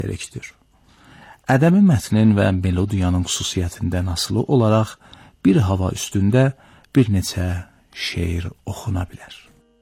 gerektir. Ədəbi mətnin və melodiyanın xüsusiyyətindən asılı olaraq bir hava üstündə bir neçə şeir oxuna bilər.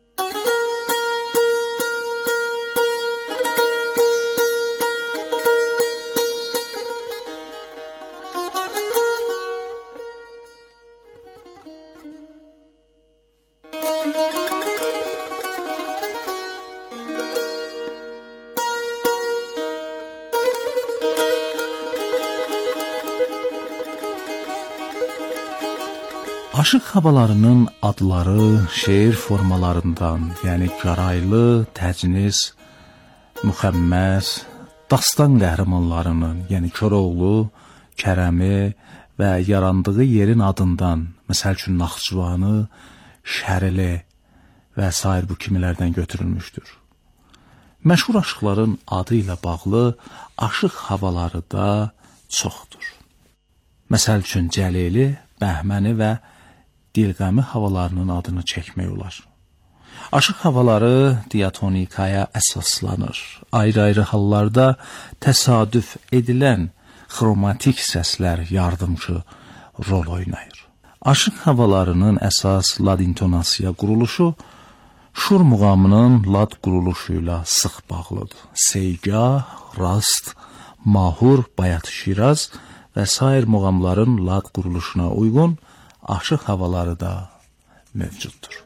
Aşıq havalarının adları şeir formalarından, yəni qaraylı, təcnis, müxəmməs, dastan qəhrəmanlarının, yəni Koroğlu, Kərəmi və yarandığı yerin adından, məsəl üçün Naxçıvanı, Şərili və sair bu kimilərdən götürülmüşdür. Məşhur aşıqların adı ilə bağlı aşıq havaları da çoxdur. Məsəl üçün Cəlili, Bəhməni və Dilqəmi havalarının adını çəkmək olar. Aşıq havaları diatonikaya əsaslanır. Ayrı-ayrı hallarda təsadüf edilən xromatik səslər yardımcı rol oynayır. Aşıq havalarının əsas lad intonasiya quruluşu Şur muğamının lad quruluşu ilə sıx bağlıdır. Seygah, rast, mahur, bayat şiraz və sair muğamların lad quruluşuna uyğun aşıq havaları da mövcuddur.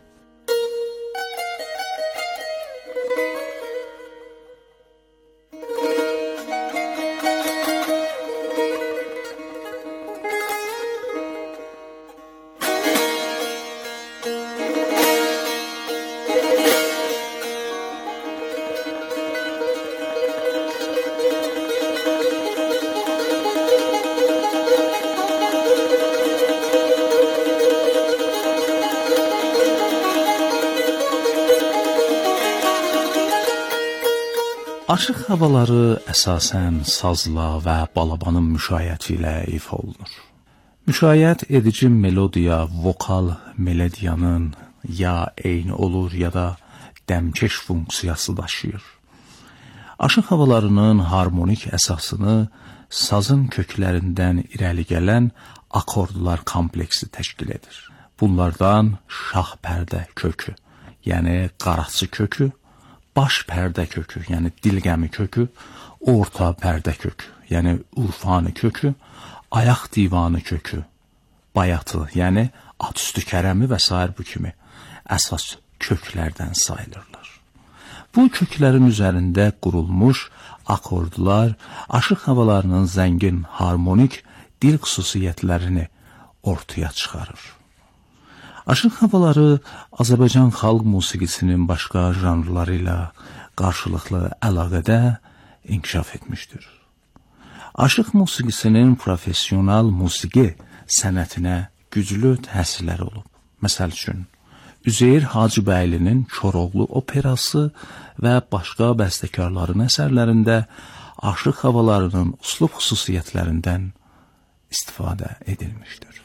Aşıq havaları əsasən sazla və balabanın müşayiəti ilə ifa olunur. Müşayiət edici melodiya, vokal melodiyanın ya eyni olur, ya da dəmkeş funksiyası daşıyır. Aşıq havalarının harmonik əsasını sazın köklərindən irəli gələn akordlar kompleksi təşkil edir. Bunlardan şah pərdə kökü, yəni qaraçı kökü, baş pərdə kökü, yəni dilqəmi kökü, orta pərdə kökü, yəni urfanı kökü, ayaq divanı kökü, bayatı, yəni atüstü kərəmi və s. bu kimi əsas köklərdən sayılırlar. Bu köklərin üzərində qurulmuş akordlar aşıq havalarının zəngin harmonik dil xüsusiyyətlərini ortaya çıxarır. Aşıq havaları Azərbaycan xalq musiqisinin başqa janrları ilə qarşılıqlı əlaqədə inkişaf etmişdir. Aşıq musiqisinin profesional musiqi sənətinə güclü təsirləri olub. Məsəl üçün, Üzeyir Hacıbəylinin Koroğlu operası və başqa bəstəkarların əsərlərində aşıq havalarının üslub xüsusiyyətlərindən istifadə edilmişdir.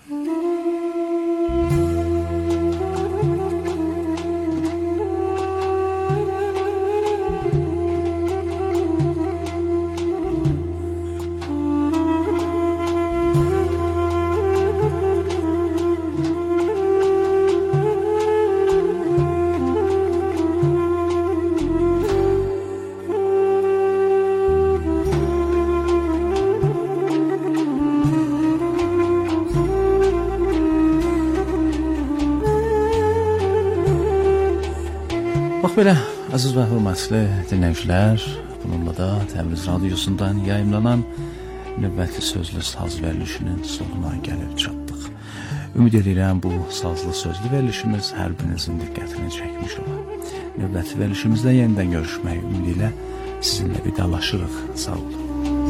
Bax belə, əziz və hörmətli dinləyicilər, bununla da Təbriz Radiosundan yayımlanan növbəti sözlü saz verilişinin sonuna gəlib çatdıq. Ümid edirəm bu sazlı sözlü verilişimiz hər birinizin diqqətini çəkmiş olar. Növbəti verilişimizdə yenidən görüşmək ümidi ilə sizinlə vidalaşırıq. Sağ olun.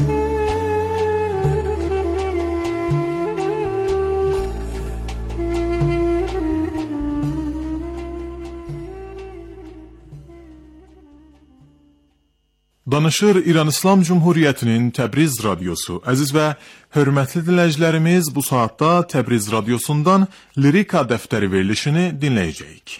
Danışır İran İslam Cumhuriyyətinin Təbriz Radiosu. Əziz və hörmətli dinləyicilərimiz, bu saatda Təbriz Radiosundan Lirika dəftəri verilişini dinləyəcəyik.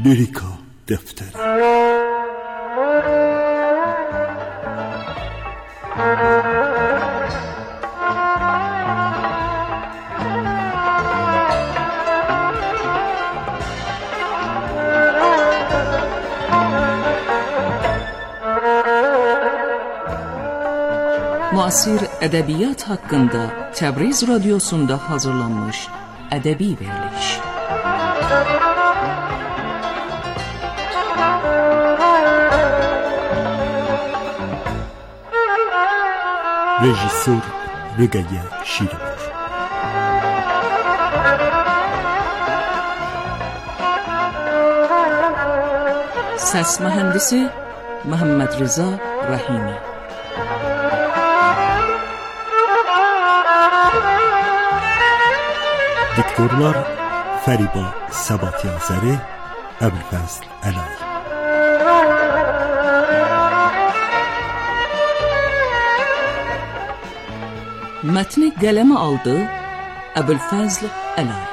Lirika Defteri. Müasir ədəbiyyat haqqında Təbriz Radiosunda hazırlanmış ədəbi veriliş. Rejissor Rüqəyyə Şirinur. Səs mühəndisi Məhəmməd Rıza Rəhimi. Diktorlar Fəriba Səbatyazəri, Əbülfəzl Əlayi. Mətni qələmə aldı Əbülfəzl Əlayi.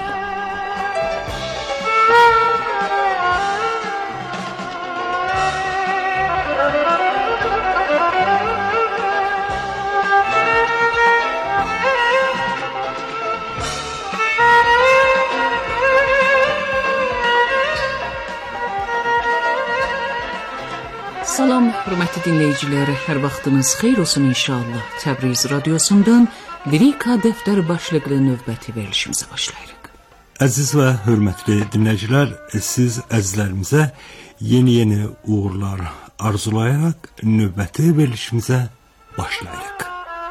Salam, hörmətli dinləyicilər, hər vaxtınız xeyir olsun inşallah. Təbriz Radiosundan Lirika Dəftəri başlıqlı növbəti verilişimizə başlayırıq. Əziz və hörmətli dinləyicilər, siz əzizlərimizə yeni uğurlar arzulayaraq növbəti verilişimizə başlayırıq.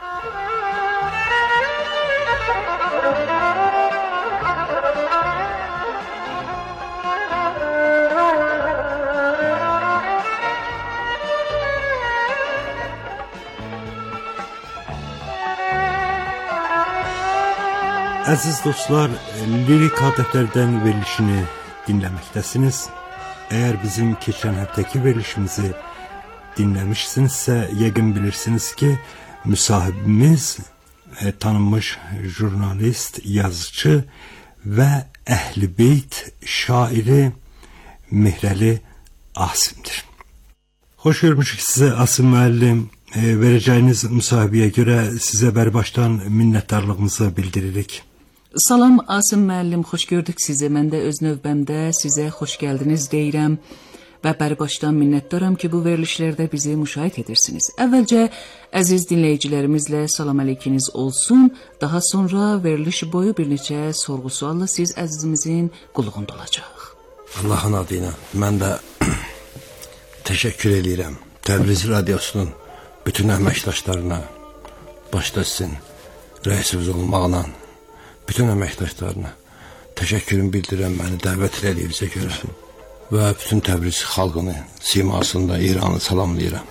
Əziz dostlar, Lirika Dəftərdən verilişini dinləməkdəsiniz. Əgər bizim keçən həftəki verilişimizi dinləmişsinizsə, yəqin bilirsiniz ki, müsahibimiz tanınmış jurnalist, yazıcı və Əhl-i Beyt şairi Mehrəli Asimdir. Xoş görmüşük sizə Asim müəllim. Verəcəyiniz müsahibəyə görə sizə bərbaşdan minnətdarlığımızı bildiririk. Salam Asim müəllim, xoş gördük sizi. Mən də öz növbəmdə sizə xoş gəldiniz deyirəm və bərbaşdan minnətdaram ki, bu verilişlərdə bizi müşahidə edirsiniz. Əvvəlcə əziz dinləyicilərimizlə salam əleykiniz olsun. Daha sonra veriliş boyu bir neçə sorğu-sualla siz əzizimizin qulluğunda olacaq. Allahın adı ilə mən də təşəkkür edirəm Təbriz Radiosunun bütün əməkdaşlarına, başda sizin rəisimiz olmaqla bütün əməkdaşlarına təşəkkürümü bildirirəm, məni dəvət edildiyinizə görə və bütün Təbriz xalqını, simasında İranı salamlayıram.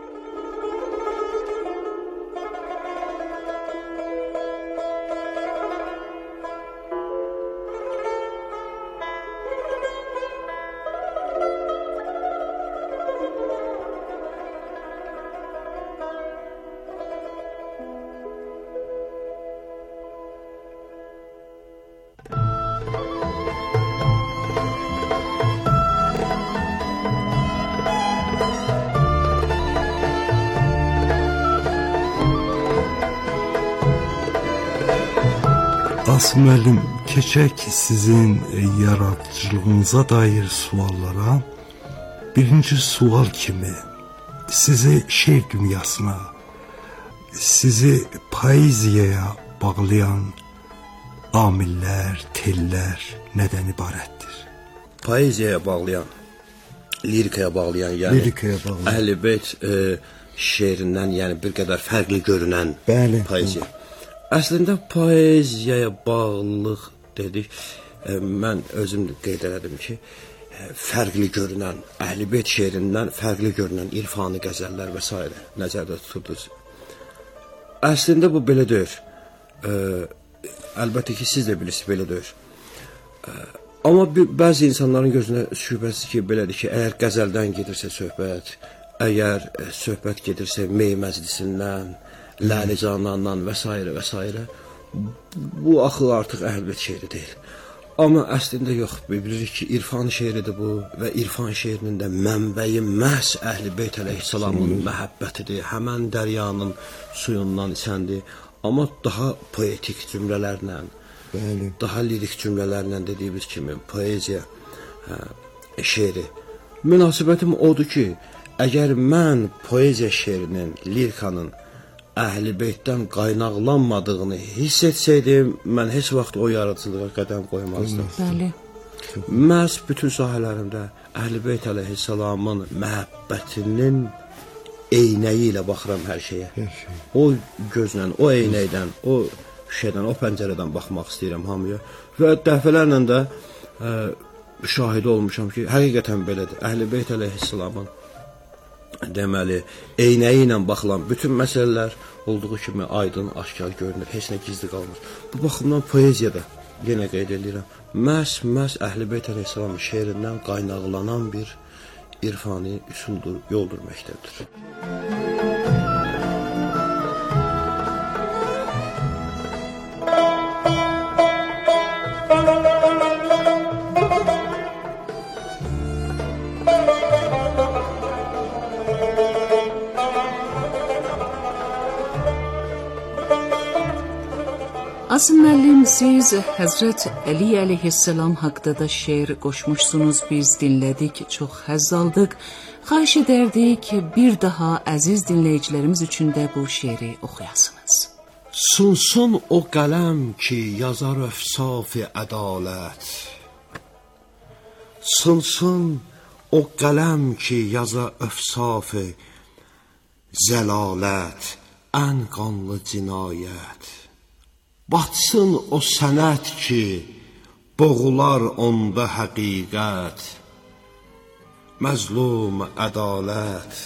Asim müəllim, keçək sizin yaradıcılığınıza dair suallara. Birinci sual kimi sizi şeir dünyasına, sizi poeziyaya bağlayan amillər, tellər nədən ibarətdir? Poeziyaya bağlayan, lirikaya bağlayan, yəni Əhl-i Beyt şeirindən, yəni bir qədər fərqli görünən poeziya. Əslində poeziyaya bağlılıq dedik, mən özüm qeyd elədim ki, fərqli görünən, Əhl-i Beyt şeirindən fərqli görünən irfani qəzəllər və s. nəzərdə tuturdunuz. Əslində bu belə deyir, əlbəttə ki, siz də bilirsiniz, belə deyir. Amma bəzi insanların gözünə şübhəsiz ki, belədir ki, əgər qəzəldən gedirsə söhbət, əgər söhbət gedirsə mey məclisindən, Ləli Canandan və s. və s. bu axı artıq Əhl-i Beyt şeiri deyil. Amma əslində yox, bilirik ki, irfan şeiridir bu və irfan şeirinin də mənbəyi məhz Əhl-i-Beyt əleyhissalamın məhəbbətidir, həmən dəryanın suyundan içəndir, amma daha poetik cümlələrlə, daha lirik cümlələrlə dediyimiz kimi poeziya şeiri. Münasibətim odur ki, əgər mən poeziya şeirinin, lirikanın Əhl-i-Beytdən qaynaqlanmadığını hiss etsəydim, mən heç vaxt o yaradıcılığa qədəm qoymazdım. Bəli. Məhz bütün sahələrimdə Əhl-i-Beyt əleyhissalamın məhəbbətinin eynəyi ilə baxıram hər şeyə. O gözlə, o eynəkdən, o şeydən, o pəncərədən baxmaq istəyirəm hamıya. Və dəfələrlə də şahid olmuşam ki, həqiqətən belədir. Əhl-i-Beyt əleyhissalamın deməli, eynəyi ilə baxılan bütün məsələlər olduğu kimi aydın, aşkar görünür, heç nə gizli qalmır. Bu baxımdan poeziyada, yenə qeyd edirəm, məhz Əhl-i-Beyt əleyhissalamın şeirindən qaynaqlanan bir irfani üsuldur, yoldur, məktəbdir. Asım müəllim, siz Həzrət Əli əleyhissalam haqqında da şeir qoşmuşsunuz, biz dinlədik, çox həzz aldıq. Xahiş edərdik bir daha əziz dinləyicilərimiz üçün də bu şeiri oxuyasınız. Sunsun o qələm ki, yazar öfsaf-i ədalət. Sunsun o qələm ki, yazar öfsaf-i zəlalət, ən qanlı cinayət. Batsın o sənət ki, boğular onda həqiqət, məzlum ədalət.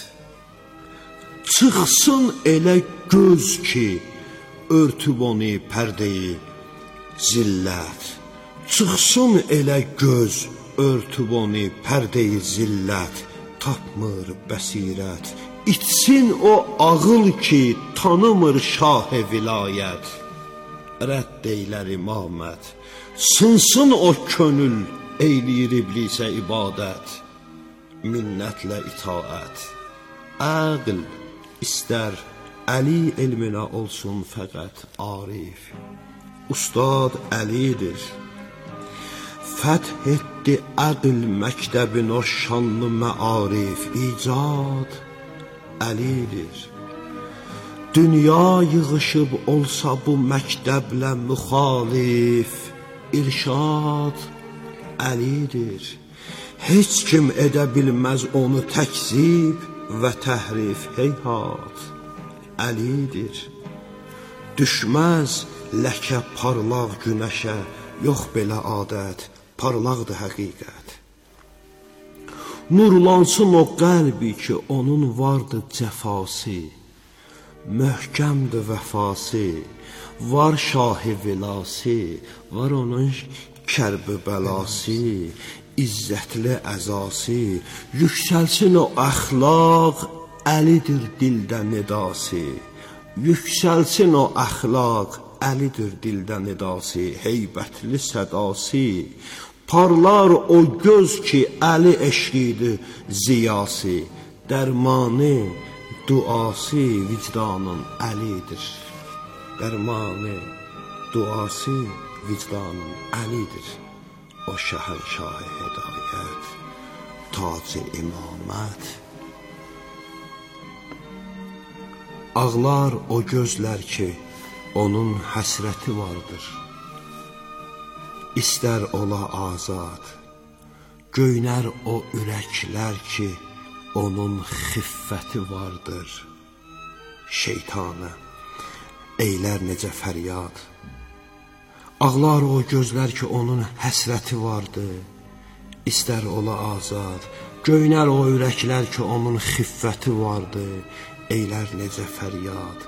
Çıxsın elə göz ki, örtüb onu pərdeyi zillət. Çıxsın elə göz, örtüb onu pərdeyi zillət, tapmır bəsirət. İçsin o ağıl ki, tanımır şah-ı vilayət. Rədd eylər imamət, sınsın o könül, eyləyir iblisə ibadət, minnətlə itaət. Əql istər Əli elminə olsun fəqət arif, Ustad Əlidir. Fəth etdi əql məktəbin o şanlı məarif, icad Əlidir. Dünya yığışıb olsa bu məktəblə müxalif, irşad Əlidir. Heç kim edə bilməz onu təkzib və təhrif, heyhat Əlidir. Düşməz ləkə parlaq günəşə, yox belə adət, parlaqdır həqiqət. Nurlansın o qəlbi ki, onun vardı cəfası, möhkəmdir vəfası, var şah-ı vilası, var onun kərb-i bəlası, izzətli əzası, yüksəlsin o əxlaq, Əlidir dildə nidası, yüksəlsin o əxlaq, Əlidir dildə nidası, heybətli sədası, parlar o göz ki, Əli eşqidir ziyası, dərmanı, duası vicdanın Əlidir. Dərmanı, duası vicdanın Əlidir. O şəhənşah-ı hidayət, tac-ı imamət. Ağlar o gözlər ki, onun həsrəti vardır. İstər ola azad, göynər o ürəklər ki, onun xiffəti vardır. Şeytanə, eylər necə fəryad. Ağlar o gözlər ki, onun həsrəti vardır. İstər ola azad, göynər o ürəklər ki, onun xiffəti vardır. Eylər necə fəryad.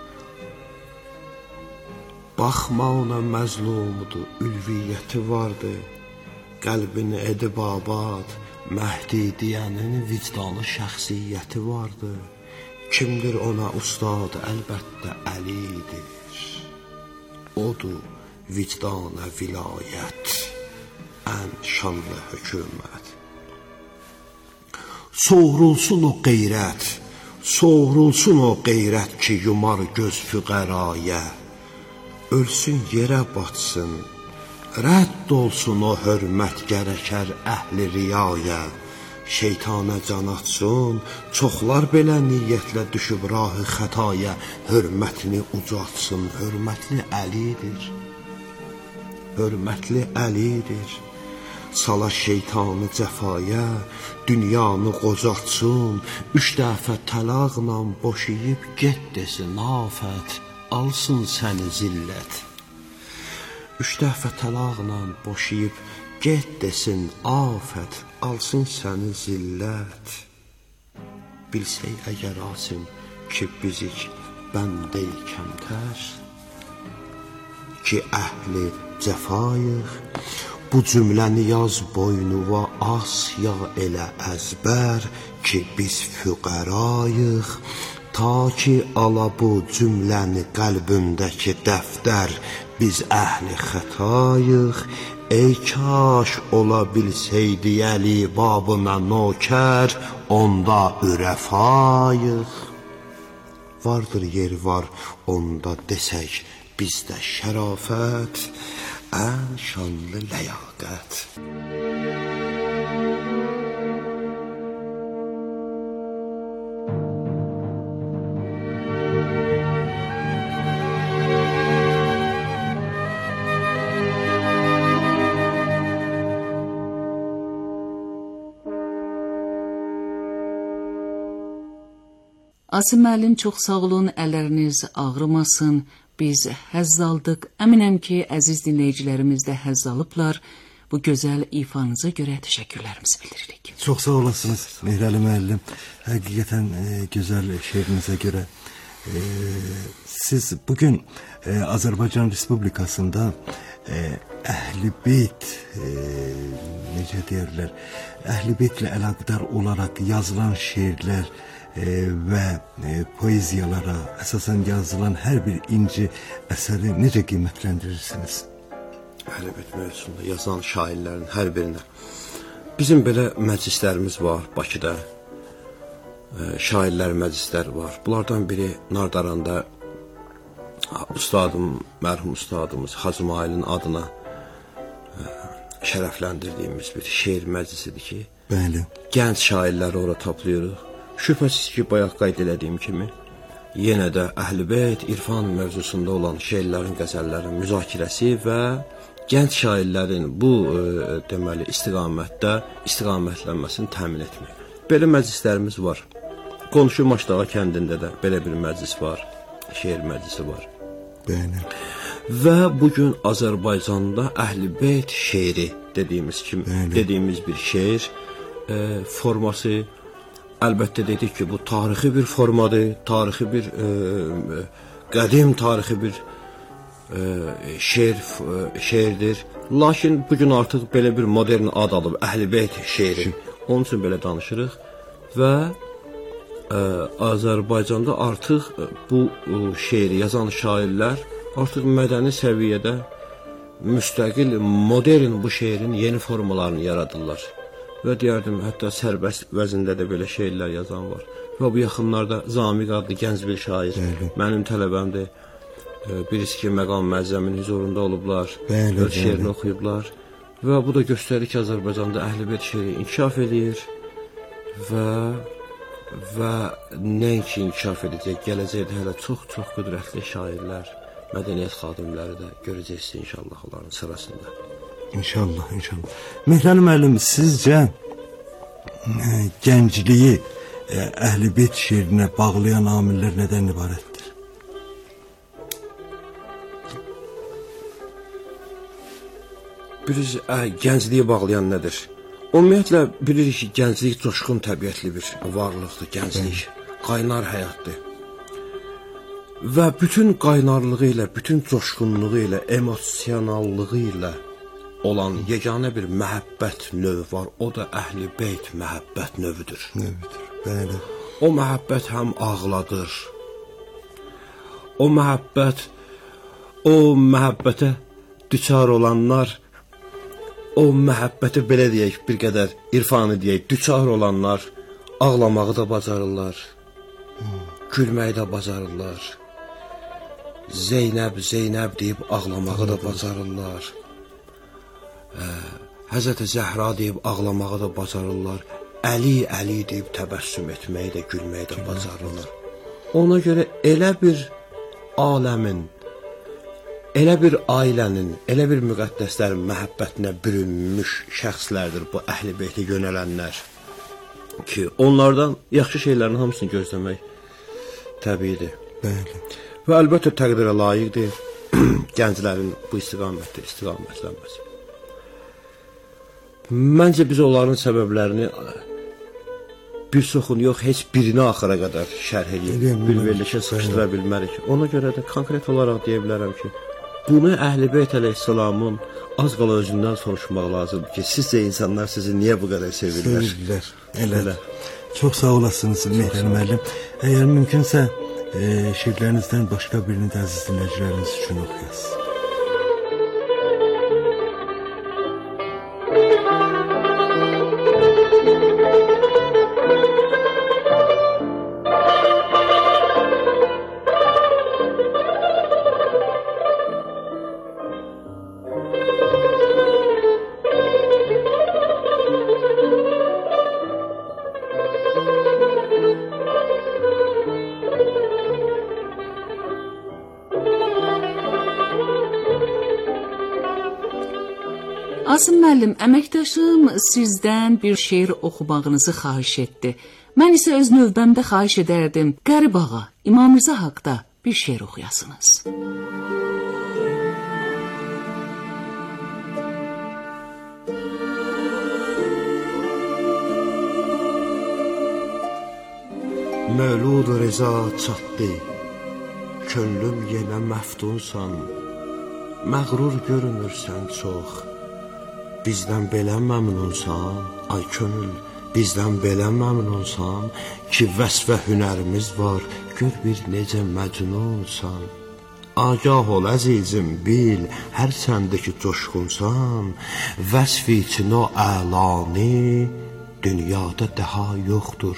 Baxma ona məzlumdur, ülviyyəti vardır. Qəlbin edib abad, Məhdi deyənin vicdanı şəxsiyyəti vardır. Kimdir ona ustad, əlbəttə Əlidir. Odur vicdana vilayət. ən şanlı hökumət. Soğrulsun o qeyrət, soğrulsun o qeyrət ki yumar göz füqəraya. Ölsün yerə batsın, rədd olsun o hörmət gərəkər əhli riyaya. Şeytana can atsın, çoxlar belə niyyətlə düşüb rahı xətaya. Hörmətini ucatsın, hörmətli Əlidir, hörmətli Əlidir. Sala şeytanı cəfaya, dünyanı qocatsın, 3 dəfə təlaqla boşayıb get desin afət, alsın səni zillət. 3 dəfə təlaqla boşayıb get desin afət, alsın səni zillət. Bilsək əgər Asim ki bizik bəndə-i kəmtər, ki əhli cəfayıq, bu cümləni yaz boynuva as ya elə əzbər, ki biz füqərayıq, ta ki ala bu cümləni qəlbimdəki dəftər, biz əhli xətayıq. Ey kaş ola bilseydi Əli babına nokər, onda ürəfayıq. Vardır yer var, onda desək bizdə şərafət, ən şanlı ləyaqət. Asim müəllim, çox sağ olun, əlləriniz ağrımasın. Biz həzz aldıq. Əminəm ki, əziz dinləyicilərimiz də həzz alıblar. Bu gözəl ifanıza görə təşəkkürlərimizi bildiririk. Çox sağ olasınız Mehrəli müəllim. Həqiqətən gözəl şeirinizə görə. Siz bugün Azərbaycan Respublikasında Əhl-i Beyt, necə deyirlər, Əhl-i Beytlə əlaqədar olaraq yazılan şeirlər və poeziyalara əsasən yazılan hər bir inci əsəri necə qiymətləndirirsiniz? Əhl-i Beyt mövzusunda yazan şairlərin hər birinə. Bizim belə məclislərimiz var Bakıda. Şairlər məclisləri var. Bunlardan biri Nardaranda ustadım, mərhum ustadımız Hacı Mailin adına şərəfləndirdiyimiz bir şeir məclisidir ki, bəli, gənc şairləri ora toplayırıq. Şübhəsiz ki, bayaq qeyd elədiyim kimi, yenə də Əhl-i Beyt, irfan mövzusunda olan şeirlərin, qəzəllərin müzakirəsi və gənc şairlərin bu deməli istiqamətdə istiqamətlənməsini təmin etmək. Belə məclislərimiz var. Qonşu Maçdağa kəndində də belə bir məclis var, şeir məclisi var. Bəli. Və bugün Azərbaycanda Əhl-i Beyt şeiri dediyimiz bir şeir forması. Əlbəttə dedik ki, bu tarixi bir formadır, tarixi bir qədim tarixi bir şeirdir. Lakin bugün artıq belə bir modern ad alıb, Əhl-i Beyt şeiri. Onun üçün belə danışırıq və Azərbaycanda artıq bu şeiri yazan şairlər artıq mədəni səviyyədə müstəqil, modern bu şeirin yeni formalarını yaradırlar. Və deyərdim, hətta sərbəst vəzində də belə şeirlər yazan var. Və bu yaxınlarda Zamiq adlı gənc bir şair, mənim tələbəmdir. Birisi ki, Məqam Məzzəmin huzurunda olublar, öz şeirini oxuyublar. Və bu da göstərir ki, Azərbaycanda Əhl-i Beyt şeiri inkişaf edir və nəinki inkişaf edəcək, gələcəkdə hələ çox-çox qüdrətli şairlər, mədəniyyət xadimləri də görəcəksiniz inşallah onların sırasında. İnşallah, inşallah. Mehrəli müəllim, sizcə gəncliyi Əhl-i Beyt şeirinə bağlayan amillər nədən ibarətdir? Bilirsiniz, gəncliyi bağlayan nədir? Ümumiyyətlə, bilirik ki, gənclik coşqun təbiətli bir varlıqdır, gənclik, qaynar həyatdır. Və bütün qaynarlığı ilə, bütün coşqunluğu ilə, emosionallığı ilə olan yeganə bir məhəbbət növü var, o da Əhl-i Beyt məhəbbət növüdür. Bəli. O məhəbbət həm ağladır, o məhəbbətə düçar olanlar o məhəbbəti belə deyək, bir qədər irfanı deyək, düçar olanlar ağlamağı da bacarırlar, gülməyi də bacarırlar, Zeynəb, Zeynəb deyib ağlamağı da bacarırlar, Həzrəti Zəhra deyib ağlamağı da bacarırlar, Əli, Əli deyib təbəssüm etməyi də, gülməyi də bacarırlar. Ona görə elə bir aləmin, elə bir ailənin, elə bir müqəddəslərin məhəbbətinə bürünmüş şəxslərdir bu Əhl-i Beytə yönələnlər ki, onlardan yaxşı şeylərin hamısını gözləmək təbiidir. Bəli. Və əlbəttə təqdirə layiqdir gənclərin bu istiqamətdə istiqamətlənməsi. Məncə biz onların səbəblərini bir çoxunu yox, heç birini axıra qədər şərh edib, bir verilişə sıxışdıra bilmərik. Ona görə də konkret olaraq deyə bilərəm ki, bunu Əhl-i Beyt əleyhissalamın az qala özündən soruşmaq lazımdır ki, sizcə insanlar sizi niyə bu qədər sevirlər? Sevirlər, elə. Çox sağ olasınız Mehran müəllim. Əgər mümkünsə, şiirlərinizdən başqa birini də əziz dinləyiciləriniz üçün oxuyasınız. Asım müəllim, əməkdaşım sizdən bir şeir oxumağınızı xahiş etdi. Mən isə öz növbəmdə xahiş edərdim, Qərib ağa, İmam Rza haqda bir şeir oxuyasınız. Mövlud Rza çatdı, könlüm yenə məftunsan, məğrur görünürsən çox. Bizdən belə məmnunsan, ay könül, bizdən belə məmnunsan ki, vəsfə hünərimiz var, gör bir necə məcnunsan. Agah ol əzizim, bil, hər səndəki coşqunsan, vəsf için o əlani dünyada daha yoxdur.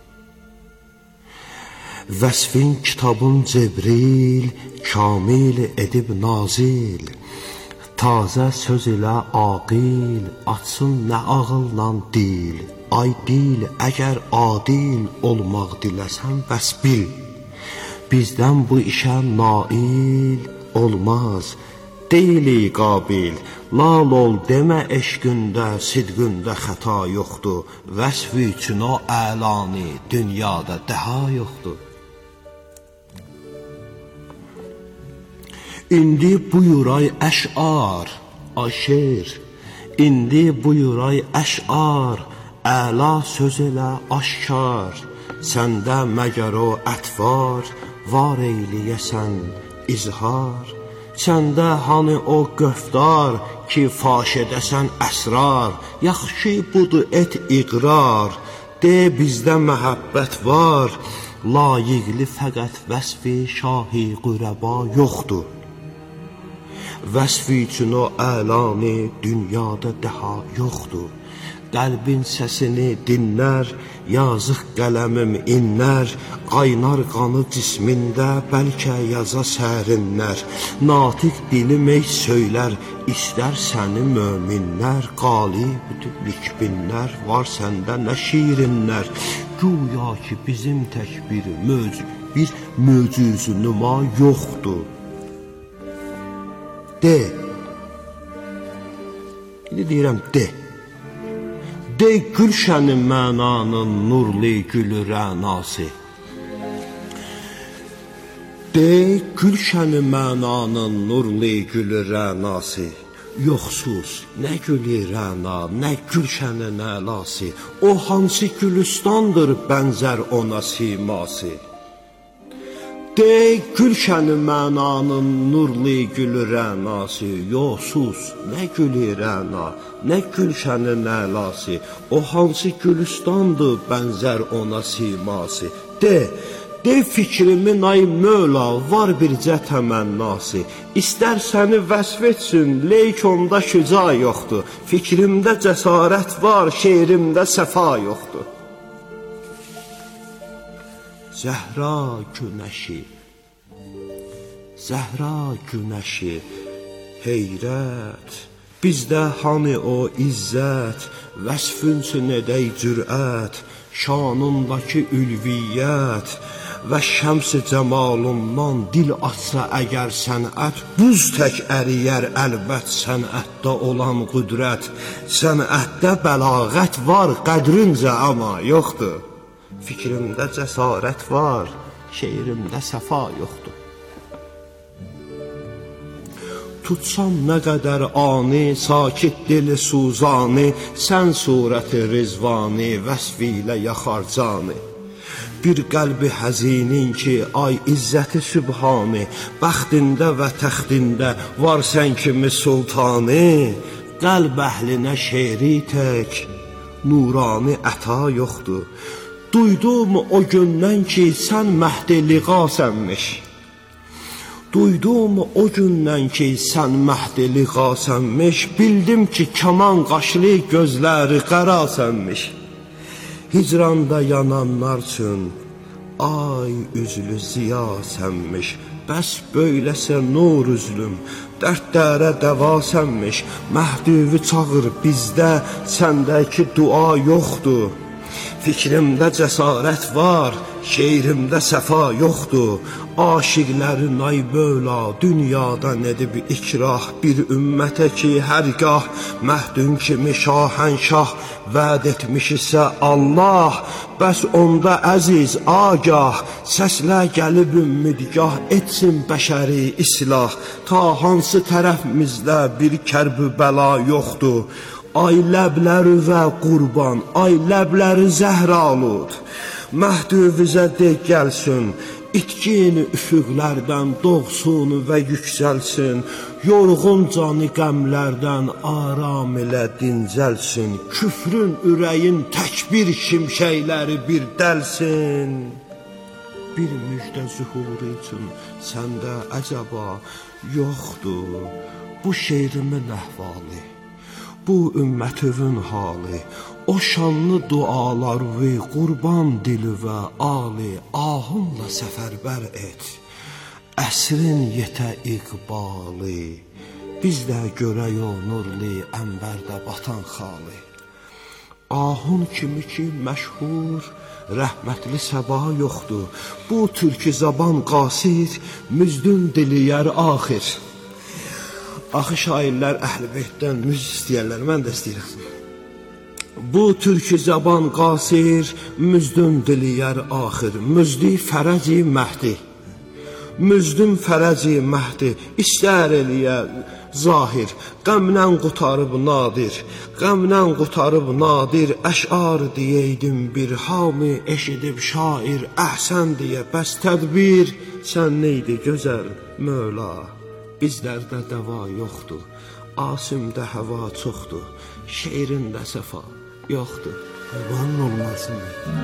Vəsfin kitabın Cebril, kamil edib nazil, tazə söz ilə aqil, açsın nə ağılla dil. Ay dil, əgər adil olmaq diləsən, bəs bil, bizdən bu işə nail olmaz, deyili qabil. Lal ol demə eşqündə, sidqündə xəta yoxdur, vəsf üçün o əlani dünyada daha yoxdur. İndi buyur ay əş'ar, ay şeir, indi buyur ay əş'ar, əla söz elə aşkar, səndə məgər o ətvar, var eyləyəsən izhar, səndə hani o göftar ki, faş edəsən əsrar, yaxşı budur et iqrar, de bizdə məhəbbət var, layiqli fəqət vəsfi şahi qürəba yoxdur. Vəsf üçün o əlani dünyada daha yoxdur. Qəlbin səsini dinlər, yazıq qələmim inlər, qaynar qanı cismində, bəlkə yaza sərinlər. Natiq dilim ey söylər, istər səni möminlər, qalib likbinlər, var səndə nə şirinlər. Güya ki bizim tək bir möcüzü nüma yoxdur. De, indi deyirəm de, de gülşənin mənanın nurli gülü rənası, de gülşənin mənanın nurli gülü rənası, yoxsuz nə gülü rəna, nə gülşənin əlası, o hansı gülüstandır bənzər ona siması. De gülşənin mənanın nurli gülü rənası, yoxsuz nə gülü rəna, nə gülşənin əlası, o hansı gülüstandır bənzər ona siması. De, De fikrimin ay möla, var bircə təmənnası. İstər səni vəsf etsin, leyk onda şüca yoxdur. Fikrimdə cəsarət var, şeirimdə səfa yoxdur. Zəhra günəşi, Zəhra günəşi, heyrət, bizdə hani o izzət, vəsfün üçün edək cürət, şanındakı ülviyyət və şəms-i cəmalından dil açsa əgər sənət, buz tək əriyər əlbət sənətdə olan qüdrət. Sənətdə bəlağət var, qədrincə amma yoxdur. Fikrimdə cəsarət var, şeirimdə səfa yoxdur. Tutsam nə qədər ani, sakit dili suzani, sən surəti rizvani, vəsfilə yaxar cani. Bir qəlbi həzinin ki, ay izzəti sübhani, bəxtində və təxtində var sən kimi sultani. Qəlb əhlinə şeiri tək, nurani əta yoxdur. Duydum o gündən ki, sən məhdi liqasənmiş. Duydum o gündən ki, sən məhdi liqasənmiş, bildim ki, kaman qaşlı gözləri qarasənmiş. Hicranda yananlar üçün, ay üzlü ziyasənmiş, bəs böyləsə nur üzlüm, dərdlərə dəvasənmiş, məhduvi çağır bizdə, səndəki dua yoxdur. Fikrimdə cəsarət var, şeirimdə səfa yoxdur. Aşiqlərin ay böyla, dünyada nedib ikrah, bir ümmətə ki, hərgah, məhdun kimi şahənşah, vəd etmiş isə Allah, bəs onda əziz, agah, səslə gəlib ümmidgah, etsin bəşəri islah, ta hansı tərəfimizdə bir kərb-ü bəla yoxdur. Ay ləbləri və qurban, ay ləbləri zəhralud, məhduvizə de gəlsin, itkin üfüqlərdən doğsun və yüksəlsin, yorğun canı qəmlərdən aram ilə dincəlsin, küfrün ürəyin təkbir şimşəkləri bir dəlsin. Bir müjdə zühuru üçün səndə əcəba yoxdur, bu şeirimin əhvalı. Bu ümmətövün halı, o şanlı dualar və qurban dili və ali, ahunla səfərbər et, əsrin yetə iqbalı, biz də görək o nurli ənbərdə batan xalı. Ahun kimi ki məşhur, rəhmətli səba yoxdur, bu türkü zaban qasir, müzdün diliyər axir. Axı şairlər Əhl-i Beytdən müz istəyərlər, mən də istəyirəm. Bu türkü zaban qasir, müzdün diliyər axir, müzdi fərəci məhdi. Müzdün fərəci məhdi, istər eləyə zahir, qəmlə qutarıb nadir, qəmlə qutarıb nadir, əşar deyəydim bir hamı, eşidib şair, əhsən deyə, bəs tədbir, sən neydi gözəl möla. Bizlərdə dəva yoxdur, asimdə həva çoxdur, şeirində səfa yoxdur. Qurbanın olmasın.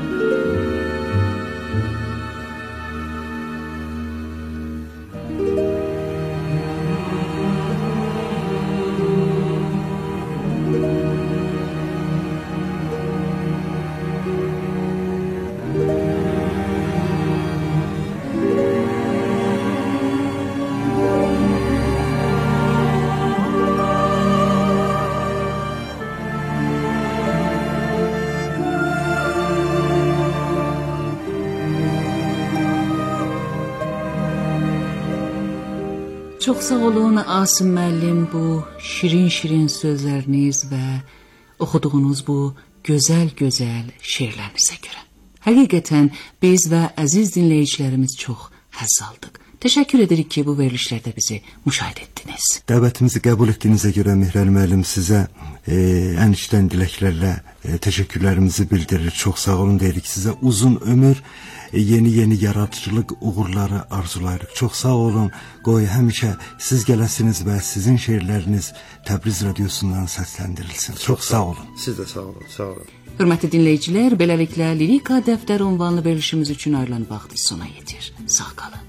Çox sağ olun Asim müəllim, bu şirin-şirin sözləriniz və oxuduğunuz bu gözəl-gözəl şeirlərinizə görə. Həqiqətən biz və əziz dinləyicilərimiz çox həzz aldıq. Teşekkür ederim ki bu verilişlerde bizi müşahede ettiniz. Davetimizi kabul ettiğinize göre Mihran müəllim size en içten dileklerle teşekkürlerimizi bildirir. Çok sağ olun dedik size. Uzun ömür, yeni yaratıcılık uğurları arzulayırıq. Çok sağ olun. Qoy həmişə siz gələsiniz ve sizin şeirleriniz Təbriz Radyosu'ndan seslendirilsin. Çok sağ olun. Siz de sağ olun, sağ olun. Hörmətli dinleyiciler, beləliklə Lirika Dəftər ünvanlı verilişimiz üçün ayrılan vaxt sona yetir. Sağ qalın.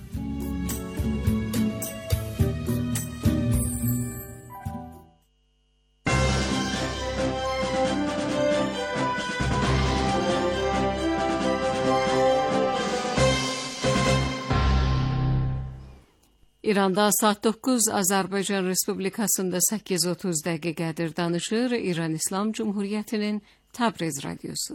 İranda saat 9, Azərbaycan Respublikasında 8:30 dəqiqədir. Danışır İran İslam Cumhuriyyətinin Təbriz Radyosu.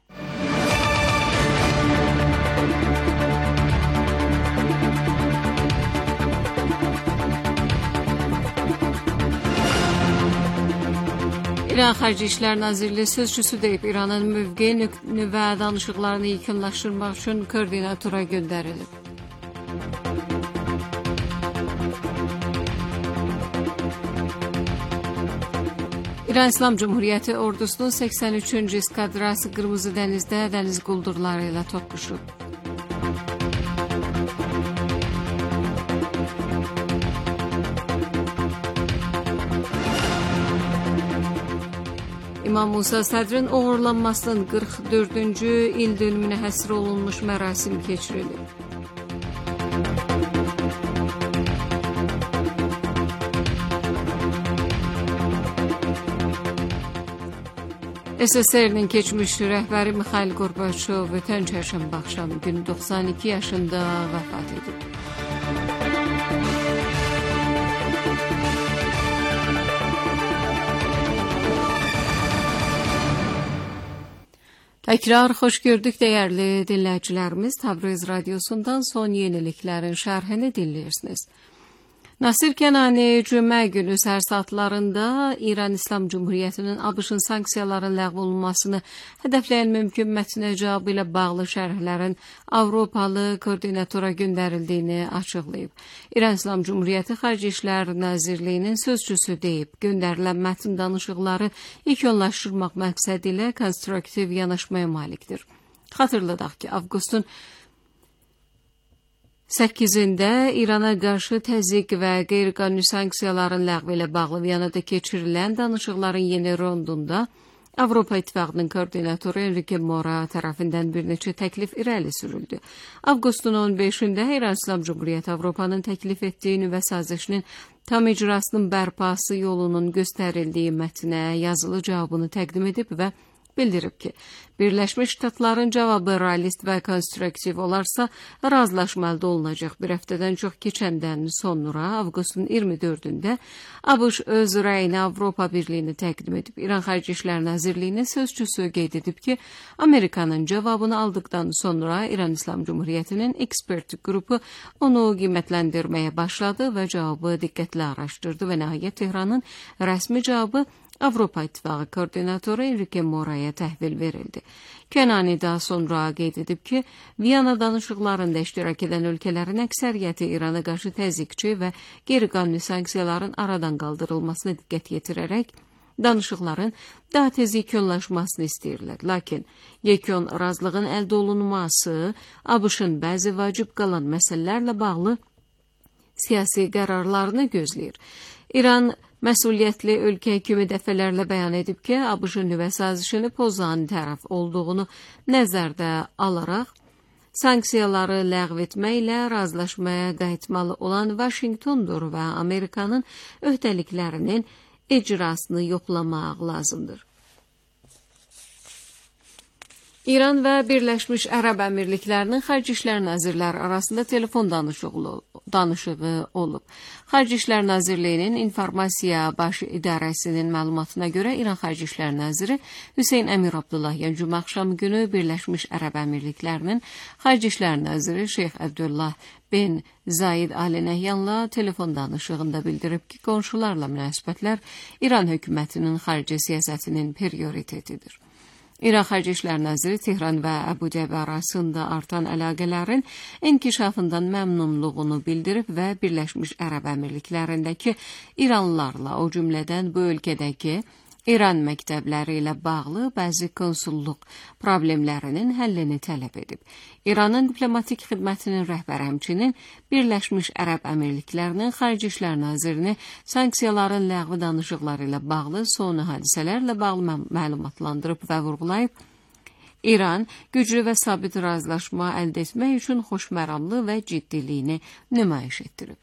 İran Xarici İşlər Nazirliyi sözcüsü deyib, İranın mövqeyi nüvə danışıqlarını yekunlaşdırmaq üçün koordinatora göndərilib. İran İslam Cumhuriyyəti ordusunun 83-cü eskadrası Qırmızı dənizdə dəniz quldurları ilə toqquşub. İmam Musa Sədrin uğurlanmasının 44-cü il dönümünə həsr olunmuş mərasim keçirilib. SSR-nin keçmiş rəhbəri Mikhail Gorbaçov ötən çərşənbə axşamı günü 92 yaşında vəfat edib. Təkrar xoş gördük dəyərli dinləyicilərimiz. Təbriz Radyosu'ndan son yeniliklərin şərhini dinləyirsiniz. Nasir Kenani cümə günü səhər saatlarında İran İslam Cumhuriyyətinin ABŞ-ın sanksiyaların ləğv olunmasını hədəfləyən mümkün mətnə cavabı ilə bağlı şərhlərin Avropalı koordinatora göndərildiyini açıqlayıb. İran İslam Cumhuriyyəti Xarici İşlər Nazirliyinin sözcüsü deyib, göndərilən mətn danışıqları yekunlaşdırmaq məqsədi ilə konstruktiv yanaşmaya malikdir. Xatırladaq ki, avqustun 8-də İrana qarşı təzyiq və qeyri-qanuni sanksiyaların ləğvi ilə bağlı Viyanada keçirilən danışıqların yeni rondunda Avropa İttifaqının koordinatoru Enrique Mora tərəfindən bir neçə təklif irəli sürüldü. Avqustun 15-də İran İslam Cumhuriyyəti Avropanın təklif etdiyi nüvə sazişinin tam icrasının bərpası yolunun göstərildiyi mətnə yazılı cavabını təqdim edib və bildirib ki, Birləşmiş Ştatların cavabı realist və konstruktiv olarsa, razılaşma əldə olunacaq. Bir həftədən çox keçəndən sonra avqustun 24-də ABŞ öz rəyini Avropa Birliyini təqdim edib. İran Xarici İşlər Nazirliyinin sözcüsü qeyd edib ki, Amerikanın cavabını aldıqdan sonra İran İslam Cumhuriyyətinin ekspert qrupu onu qiymətləndirməyə başladı və cavabı diqqətlə araşdırdı və nəhayət Tehranın rəsmi cavabı Avropa İttifaqı koordinatoru Enrique Mora'ya təhvil verildi. Kenani daha sonra qeyd edib ki, Viyana danışıqlarında iştirak edən ölkələrin əksəriyyəti İrana qarşı təzyiqçi və qeyri-qanuni sanksiyaların aradan qaldırılmasına diqqət yetirərək danışıqların daha tez yekunlaşmasını istəyirlər. Lakin yekun razılığın əldə olunması ABŞ-ın bəzi vacib qalan məsələlərlə bağlı siyasi qərarlarını gözləyir. İran məsuliyyətli ölkə kimi dəfələrlə bəyan edib ki, ABŞ-ın nüvə sazişini pozan tərəf olduğunu nəzərdə alaraq, sanksiyaları ləğv etməklə razılaşmaya qayıtmalı olan Vaşinqtondur və Amerikanın öhdəliklərinin icrasını yoxlamaq lazımdır. İran və Birləşmiş Ərəb Əmirliklərinin Xarici İşlər Nazirləri arasında telefon danışığı olub. Xarici İşlər Nazirliyinin İnformasiya Baş İdarəsinin məlumatına görə İran Xarici İşlər Naziri Hüseyn Əmir Abdullahyan cümə axşamı günü Birləşmiş Ərəb Əmirliklərinin Xarici İşlər Naziri Şeyx Əbdullah bin Zayid Al Nəhyanla telefon danışığında bildirib ki, qonşularla münasibətlər İran hökumətinin xarici siyasətinin prioritetidir. İran Xarici İşlər Naziri Tehran və Əbu-Dəbi arasında artan əlaqələrin inkişafından məmnunluğunu bildirib və Birləşmiş Ərəb Əmirliklərindəki İranlılarla, o cümlədən bu ölkədəki İran məktəbləri ilə bağlı bəzi konsulluq problemlərinin həllini tələb edib. İranın diplomatik xidmətinin rəhbəri həmçinin Birləşmiş Ərəb Əmirliklərinin Xarici İşlər Nazirini sanksiyaların ləğvi danışıqları ilə bağlı son hadisələrlə bağlı məlumatlandırıb və vurğulayıb, İran güclü və sabit razılaşma əldə etmək üçün xoşməramlı və ciddiliyini nümayiş etdirib.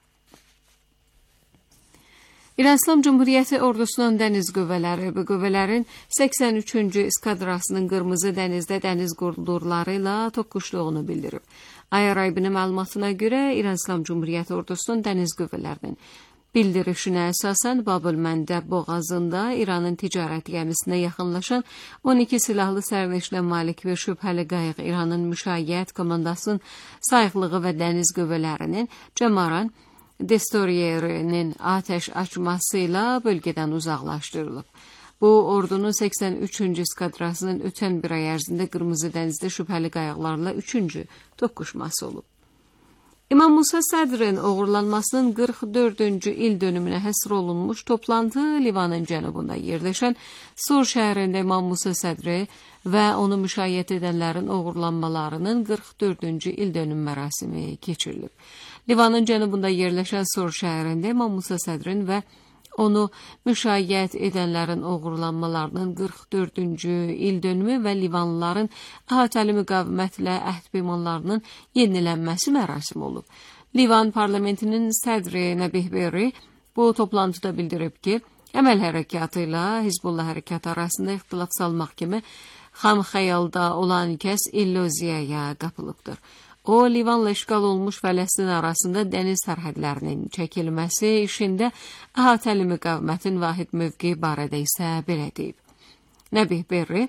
İran İslam Cumhuriyyəti ordusunun dəniz qüvvələri, bu qüvvələrin 83-cü eskadrasının Qırmızı dənizdə dəniz quldurları ilə toqquşduğunu bildirib. IRIB-nin məlumatına görə İran İslam Cumhuriyyəti ordusunun dəniz qüvvələrinin bildirişinə əsasən Bab-el-Məndəb boğazında İranın ticarət gəmisinə yaxınlaşan 12 silahlı sərnişinə malik və şübhəli qayıq İranın müşayiət komandasının sayıqlığı və dəniz qüvvələrinin Cəmaran destroyerinin atəş açmasıyla bölgədən uzaqlaşdırılıb. Bu, ordunun 83-cü eskadrasının ötən bir ay ərzində Qırmızı dənizdə şübhəli qayıqlarla 3-cü toqquşması olub. İmam Musa Sədrin oğurlanmasının 44-cü il dönümünə həsr olunmuş toplantı Livanın cənubunda yerləşən Sur şəhərində İmam Musa Sədri və onu müşayiət edənlərin oğurlanmalarının 44-cü il dönüm mərasimi keçirilib. Livanın cənubunda yerləşən Sur şəhərində İmam Musa Sədrin və onu müşayiət edənlərin oğurlanmalarının 44-cü il dönümü və Livanlıların əhatəli müqavimətlə əhd peymanlarının yenilənməsi mərasimi olub. Livan parlamentinin sədri Nəbih Berri bu toplantıda bildirib ki, əməl hərəkatı ilə Hizbullah hərəkatı arasında ixtilaf salmaq kimi xam xəyalda olan kəs illüziyaya qapılıbdır. O, Livanla işğal olmuş Fələstin arasında dəniz sərhədlərinin çəkilməsi işində əhatəli müqavimətin vahid mövqeyi barədə isə belə deyib. Nəbih Berri,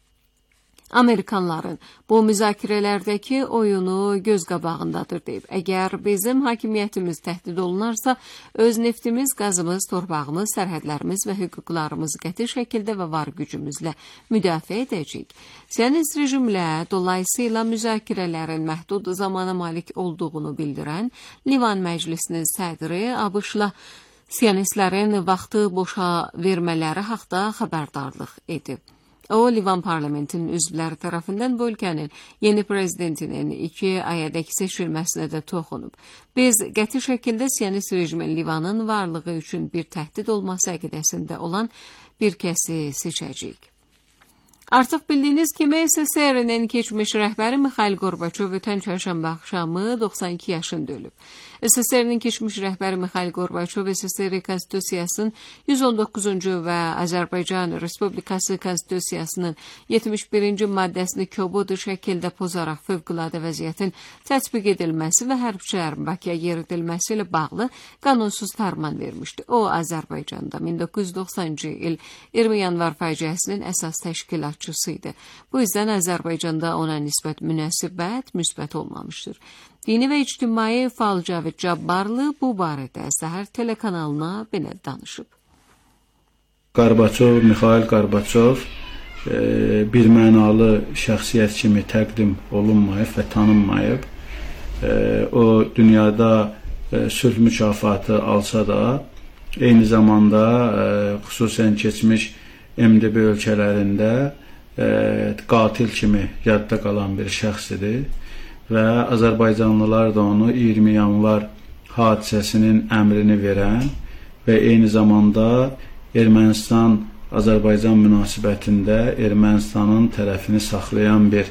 Amerikanların bu müzakirələrdəki oyunu göz qabağındadır deyib. Əgər bizim hakimiyyətimiz təhdid olunarsa, öz neftimiz, qazımız, torpağımız, sərhədlərimiz və hüquqlarımızı qəti şəkildə və var gücümüzlə müdafiə edəcəyik. Siyonist rejimlə dolayısıyla müzakirələrin məhdud zamana malik olduğunu bildirən Livan Məclisinin sədri ABŞ-la siyonistlərin vaxtı boşa vermələri haqda xəbərdarlıq edib. O, Livan parlamentinin üzvləri tərəfindən bu ölkənin yeni prezidentinin 2 ayədək seçilməsinə də toxunub. Biz qəti şəkildə siyonist rejimin Livanın varlığı üçün bir təhdid olması əqidəsində olan bir kəsi seçəcəyik. Artıq bildiyiniz kimi SSR-nin keçmiş rəhbəri Mikhail Gorbaçov ötən çərşənbə axşamı 92 yaşında ölüb. SSR-nin keçmiş rəhbəri Mikhail Gorbaçov SSR Konstitusiyasının 119-cu və Azərbaycan Respublikası Konstitusiyasının 71-ci maddəsini kobud şəkildə pozaraq fövqəladə vəziyyətin tətbiq edilməsi və hərbçilərin Bakıya yeridilməsi ilə bağlı qanunsuz fərman vermişdi. O, Azərbaycanda 1990-cı il 20 yanvar faciəsinin əsas təşkilatçısıydı. Bu yüzden Azərbaycanda ona nisbət münasibət müsbət olmamışdır. Dini və ictimai faal Cavid Cabbarlı bu barədə Səhər telekanalına belə danışıb. Gorbaçov, Mikhail Gorbaçov bir mənalı şəxsiyyət kimi təqdim olunmayıb və tanınmayıb. O dünyada sülh mükafatı alsa da eyni zamanda xüsusən keçmiş MDB ölkələrində qatil kimi yadda qalan bir şəxsidir. Və Azərbaycanlılar da onu 20 yanvar hadisəsinin əmrini verən və eyni zamanda Ermənistan-Azərbaycan münasibətində Ermənistanın tərəfini saxlayan bir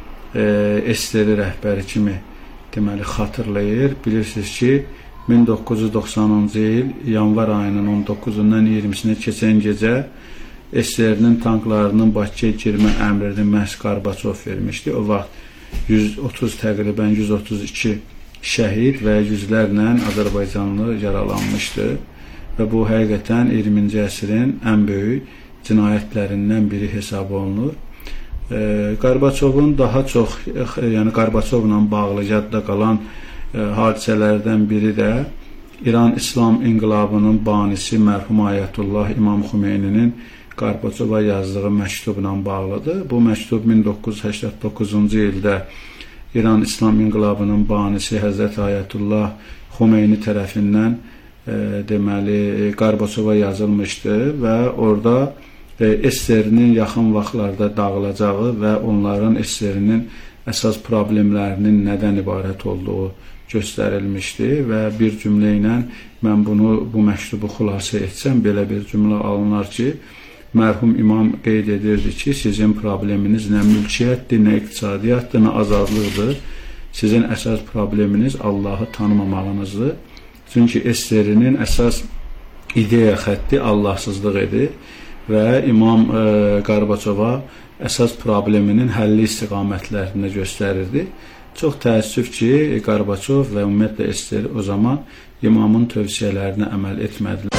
SSR rəhbəri kimi deməli xatırlayır. Bilirsiniz ki, 1990-cı il yanvar ayının 19-dan 20-sinə keçən gecə SSR-nin tanklarının Bakıya girmə əmrini məhz Gorbaçov vermişdi. O vaxt 130 təqribən 132 şəhid və yüzlərlə Azərbaycanlı yaralanmışdı və bu həqiqətən 20-ci əsrin ən böyük cinayətlərindən biri hesab olunur. Gorbaçovun daha çox, yəni Gorbaçovla bağlı yadda qalan hadisələrdən biri də İran İslam İnqilabının banisi mərhum Ayətullah İmam Xumeyninin Qarbaçova yazdığı məktubla bağlıdır. Bu məktub 1989-cu ildə İran İslam İnqilabının banisi Həzrət Ayətullah Xomeyni tərəfindən deməli Qarbaçova yazılmışdı və orada SSR-nin yaxın vaxtlarda dağılacağı və onların SSR-nin əsas problemlərinin nədən ibarət olduğu göstərilmişdi və bir cümlə ilə mən bu məktubu xülasə etsəm belə bir cümlə alınar ki, mərhum imam qeyd edirdi ki, sizin probleminiz nə mülkiyyətdir, nə iqtisadiyyatdır, nə azadlıqdır. Sizin əsas probleminiz Allahı tanımamağınızdır. Çünki SSR-nin əsas ideya xətti Allahsızlıq idi və İmam Qarbaçova əsas probleminin həlli istiqamətlərini göstərirdi. Çox təəssüf ki, Qarbaçov və ümumiyyətlə SSR o zaman imamın tövsiyələrinə əməl etmədilər.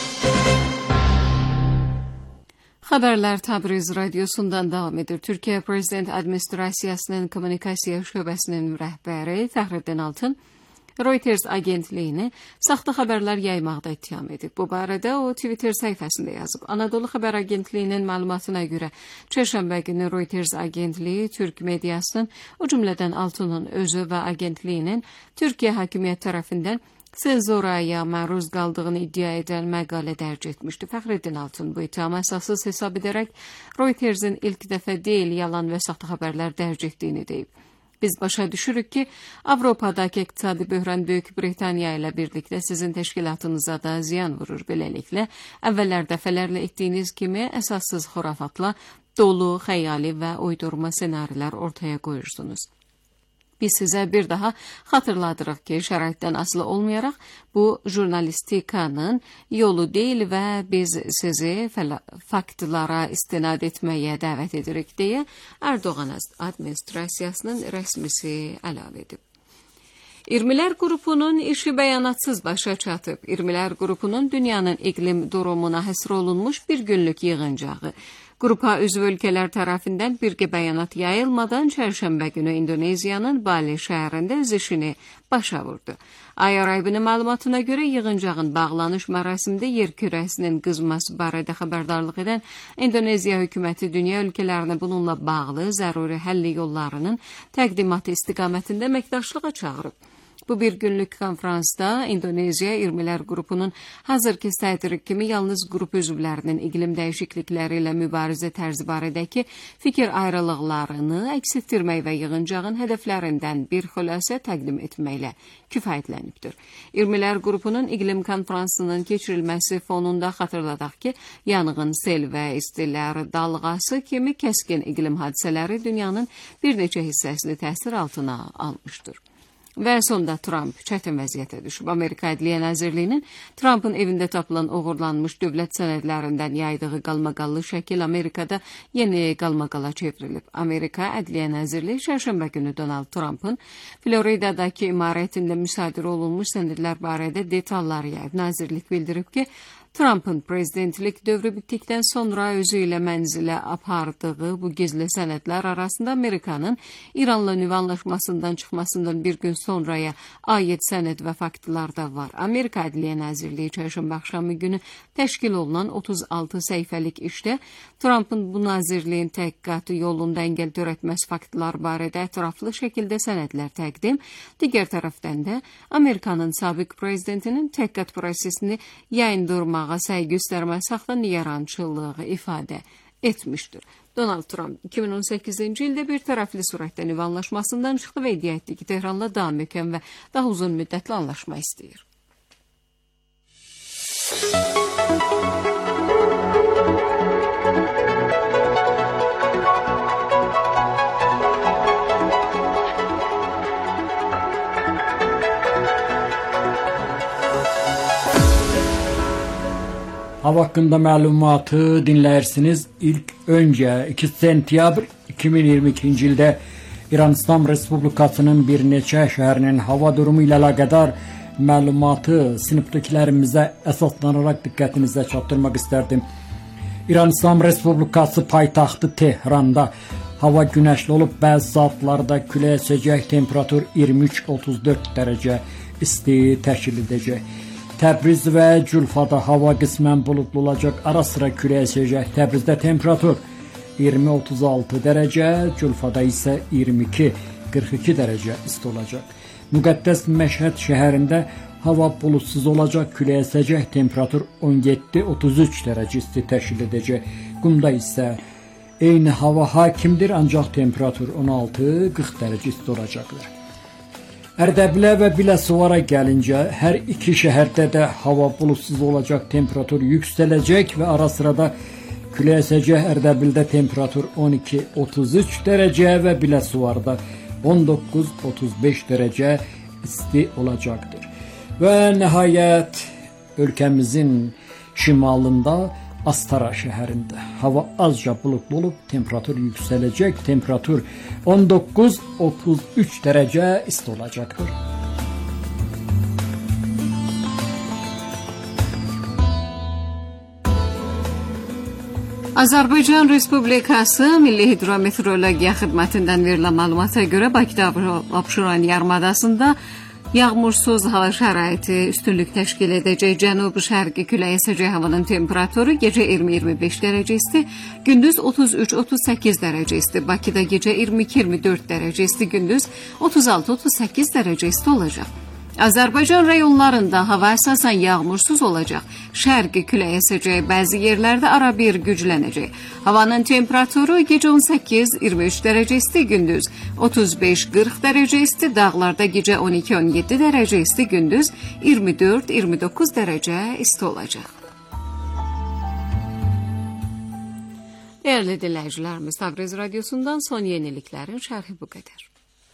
Xəbərlər Təbriz radiosundan davam edir. Türkiyə Prezident Administrasiyasının Kommunikasiya şöbəsinin rəhbəri Fəxrəddin Altun Reuters agentliyini saxta xəbərlər yaymaqda ittiham edib. Bu barədə o Twitter səhifəsində yazıb. Anadolu Xəbər Agentliyinin məlumatına görə çərşənbə günü Reuters agentliyi Türk mediasının, o cümlədən Altunun özü və agentliyinin Türkiyə hakimiyyət tərəfindən senzuraya məruz qaldığını iddia edən məqalə dərc etmişdi. Fəxrəddin Altun bu ittihamı əsassız hesab edərək Reutersin ilk dəfə deyil, yalan və saxta xəbərlər dərc etdiyini deyib. Biz başa düşürük ki, Avropadakı iqtisadi böhran Böyük Britaniya ilə birlikdə sizin təşkilatınıza da ziyan vurur. Beləliklə, əvvəllər dəfələrlə etdiyiniz kimi əsassız xurafatla dolu, xəyali və uydurma senarilər ortaya qoyursunuz. Biz sizə bir daha xatırladırıq ki, şəraitdən asılı olmayaraq bu jurnalistikanın yolu deyil və biz sizi faktlara istinad etməyə dəvət edirik deyə Erdoğan administrasiyasının rəsmisi əlavə edib. İrmilər qrupunun işi bəyanatsız başa çatıb. İrmilər qrupunun dünyanın iqlim durumuna həsr olunmuş bir günlük yığıncağı. Qrupa üzv ölkələr tərəfindən birgə bəyanat yayılmadan çərşənbə günü İndoneziyanın Bali şəhərində öz işini başa vurdu. IRIB-nin məlumatına görə yığıncağın bağlanış mərasimində yer kürəsinin qızması barədə xəbərdarlıq edən İndoneziya hökuməti dünya ölkələrini bununla bağlı zəruri həlli yollarının təqdimatı istiqamətində əməkdaşlığa çağırıb. Bu bir günlük konferansda İndoneziya İrmilər qrupunun hazırki sədri kimi yalnız qrup üzvlərinin iqlim dəyişiklikləri ilə mübarizə tərzi barədəki fikir ayrılıqlarını əks etdirmək və yığıncağın hədəflərindən bir xülasə təqdim etməklə kifayətlənibdir. İrmilər qrupunun iqlim konferansının keçirilməsi fonunda xatırladaq ki, yanğın, sel və istilər dalğası kimi kəskin iqlim hadisələri dünyanın bir neçə hissəsini təsir altına almışdır. Və sonda Trump çətin vəziyyətə düşüb. Amerika Ədliyyə Nazirliyinin Trumpın evində tapılan uğurlanmış dövlət sənədlərindən yaydığı qalmaqallı şəkil Amerikada yeni qalmaqala çevrilib. Amerika Ədliyyə Nazirliyi çərşənbə günü Donald Trumpın Floridadakı imarətində müsadirə olunmuş sənədlər barədə detalları yayıb. Nazirlik bildirib ki, Trumpın prezidentlik dövrü bitdikdən sonra özü ilə mənzilə apardığı bu gizli sənədlər arasında Amerikanın İranla nüvə anlaşmasından çıxmasından bir gün sonraya aid sənəd və faktlar da var. Amerika Ədliyyə Nazirliyi çərşənbə axşamı günü təşkil olunan 36 səhifəlik işdə Trumpın bu nazirliyin təhqiqatı yolunda əngəl törətməz faktlar barədə ətraflı şəkildə sənədlər təqdim, digər tərəfdən də Amerikanın sabiq prezidentinin təhqiqat prosesini yayındırmağa səy göstərməsi haqda nigarançılığı ifadə etmişdir. Donald Trump 2018-ci ildə bir tərəfli surətdə nüvə anlaşmasından çıxdı və iddia etdi ki, Tehranla daha möhkəm və daha uzun müddətli anlaşma istəyir. Hava hakkında məlumatı dinləyirsiniz. İlk öncə 2 sentyabr 2022-ci ildə İran İslam Respublikasının bir neçə şəhərinin hava durumu ilə əlaqədar məlumatı sinifdəkilərimizə əsaslanaraq diqqətinizə çatdırmaq istərdim. İran İslam Respublikası paytaxtı Tehranda hava günəşli olub, bəzi saatlarda külək əsəcək, temperatur 23-34 dərəcə isti təşkil edəcək. Təbriz və Culfada hava qismən buludlu olacaq, ara sıra külək əsəcək. Təbrizdə temperatur 20-36 dərəcə, Culfada isə 22-42 dərəcə isti olacaq. Müqəddəs Məşhəd şəhərində hava buludsuz olacaq, külək əsəcək, temperatur 17-33 dərəcə isti təşkil edəcək. Qumda isə eyni hava hakimdir, ancaq temperatur 16-40 dərəcə isti olacaqdır. Ərdəbilə və Biləsuvara gəlincə, hər iki şəhərdə də hava buludsuz olacaq, temperatur yüksələcək və ara sırada külək əsəcək. Ərdəbildə temperatur 12-33 dərəcə və Biləsuvarda 19-35 dərəcə isti olacaqdır. Və nəhayət ölkəmizin şimalında Astara şəhərində hava azca buludlu olub, temperatur yüksələcək, temperatur 19-33 dərəcə isti olacaqdır. Azərbaycan Respublikası Milli Hidrometeorologiya Xidmətindən verilən məlumata görə Bakıda Abşeron yarımadasında yağmursuz hava şəraiti üstünlük təşkil edəcək. Cənubi-şərqi külək əsəcək, havanın temperaturu gecə 20-25 dərəcə isti, gündüz 33-38 dərəcə isti. Bakıda gecə 22-24 dərəcə isti, gündüz 36-38 dərəcə isti olacaq. Azərbaycan rayonlarında hava əsasən yağmursuz olacaq. Şərqi külək əsəcək, bəzi yerlərdə arabir güclənəcək. Havanın temperaturu gecə 18-23 dərəcə isti, gündüz 35-40 dərəcə isti, dağlarda gecə 12-17 dərəcə isti, gündüz 24-29 dərəcə isti olacaq. Dəyərli dinləyicilərimiz, Təbriz Radyosu'ndan son yeniliklərin şərhi bu qədər.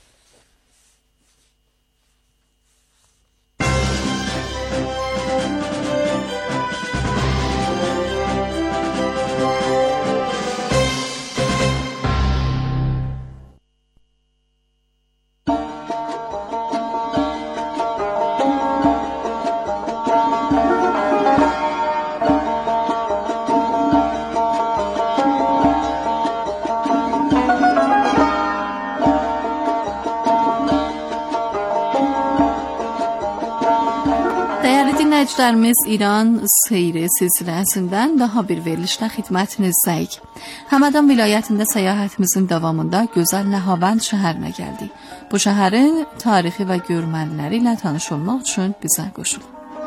Dinləyicilərimiz, İran seyri silsiləsindən daha bir verilişlə xidmətinizdəyik. Həmədan vilayətində səyahətimizin davamında gözəl Nəhavənd şəhərinə gəldik. Bu şəhərin tarixi və görməliləri ilə tanış olmaq üçün bizə qoşulun.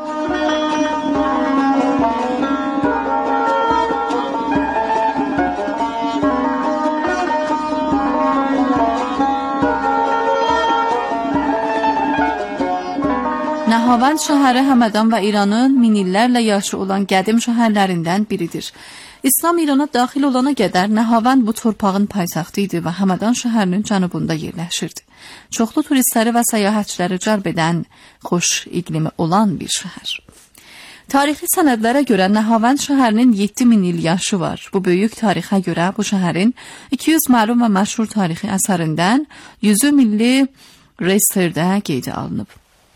Nəhavənd şəhəri Həmədan və İranın min illərlə yaşı olan qədim şəhərlərindən biridir. İslam İrana daxil olana qədər Nəhavənd bu torpağın paytaxtı idi və Həmədan şəhərinin cənubunda yerləşirdi. Çoxlu turistləri və səyahətçiləri cəlb edən xoş iqlimi olan bir şəhər. Tarixi sənədlərə görə Nəhavənd şəhərinin 7000 il yaşı var. Bu böyük tarixə görə bu şəhərin 200 məlum və məşhur tarixi əsərindən 100 milli reyestrdə qeydə alınıb.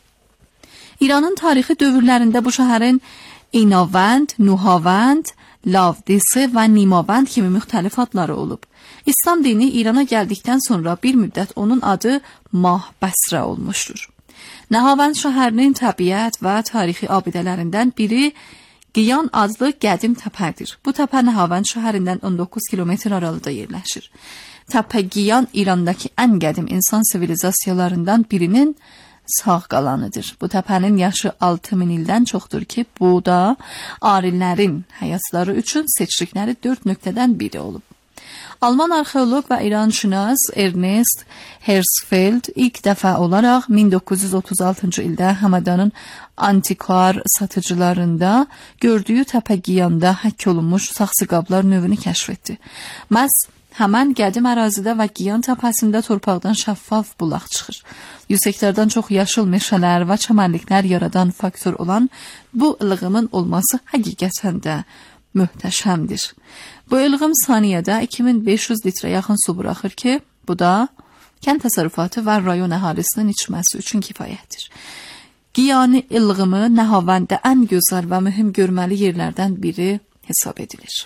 İranın tarixi dövrlərində bu şəhərin İnavənd, Nuhavənd, Lavdisi və Nimavənd kimi müxtəlif adları olub. İslam dini İrana gəldikdən sonra bir müddət onun adı Mahbəsrə olmuşdur. Nəhavənd şəhərinin təbiət və tarixi abidələrindən biri Qiyan adlı qədim təpədir. Bu təpə Nəhavənd şəhərindən 19 kilometr aralıda yerləşir. Təpə Qiyan İrandakı ən qədim insan sivilizasiyalarından birinin sağ qalanıdır. Bu təpənin yaşı 6000 ildən çoxdur ki, bu da arillərin həyatları üçün seçdikləri 4 nöqtədən biri olub. Alman arxeoloq və İranşünas Ernest Herzfeld ilk dəfə olaraq 1936-cı ildə Həmədanın antikvar satıcılarında gördüyü təpə Qiyanda həkk olunmuş saxsı qablar növünü kəşf etdi. Məhz həmən qədim ərazidə və Qiyan təpəsində torpaqdan şəffaf bulaq çıxır. 100 hektardan çox yaşıl meşələr və çəmənliklər yaradan faktor olan bu ilğımın olması həqiqətən də möhtəşəmdir. Bu ilğım saniyədə 2500 litrə yaxın su buraxır ki, bu da kənd təsərrüfatı və rayon əhalisinin içməsi üçün kifayətdir. Qiyani ilğımı Nəhavəndə ən gözəl və mühüm görməli yerlərdən biri hesab edilir.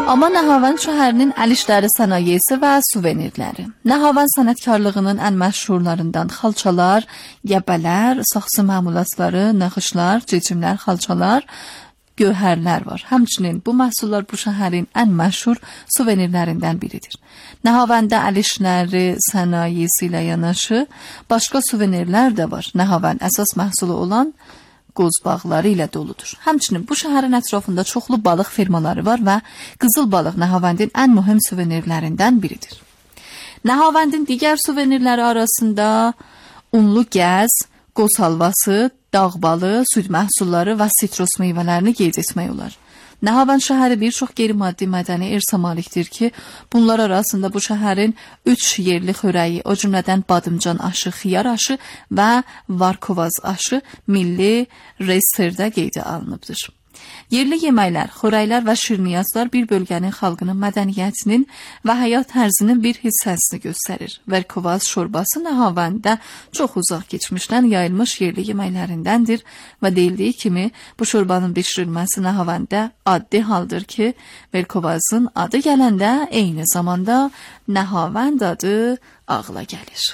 Amma Nəhavənd şəhərinin əl işləri sənayesi və suvenirləri. Nəhavənd sənətkarlığının ən məşhurlarından xalçalar, gəbələr, saxsı məmulatları, naxışlar, cicimlər, xalçalar, gövhərlər var. Həmçinin bu məhsullar bu şəhərin ən məşhur suvenirlərindən biridir. Nəhavəndə əl işləri sənayesi ilə yanaşı başqa suvenirlər də var. Nəhavənd əsas məhsulu olan qoz bağları ilə doludur. Həmçinin bu şəhərin ətrafında çoxlu balıq firmaları var və qızıl balıq Nəhavəndin ən mühüm suvenirlərindən biridir. Nəhavəndin digər suvenirləri arasında unlu gəz, qoz halvası, dağ balı, süd məhsulları və sitrus meyvələrini qeyd etmək olar. Nəhavənd şəhəri bir çox qeyri-maddi mədəni irsə malikdir ki, bunlar arasında bu şəhərin 3 yerli xörəyi, o cümlədən badımcan aşı, xiyar aşı və varkovaz aşı milli reyestrdə qeydə alınıbdır. Yerli yeməklər, xörəklər və şirniyyatlar bir bölgənin xalqının mədəniyyətinin və həyat tərzinin bir hissəsini göstərir. Varkovaz şorbası Nəhavəndə çox uzaq keçmişdən yayılmış yerli yeməklərindəndir və deyildiyi kimi bu şorbanın bişirilməsi Nəhavəndə addi haldır ki, Varkovazın adı gələndə eyni zamanda Nəhavənd adı ağla gəlir.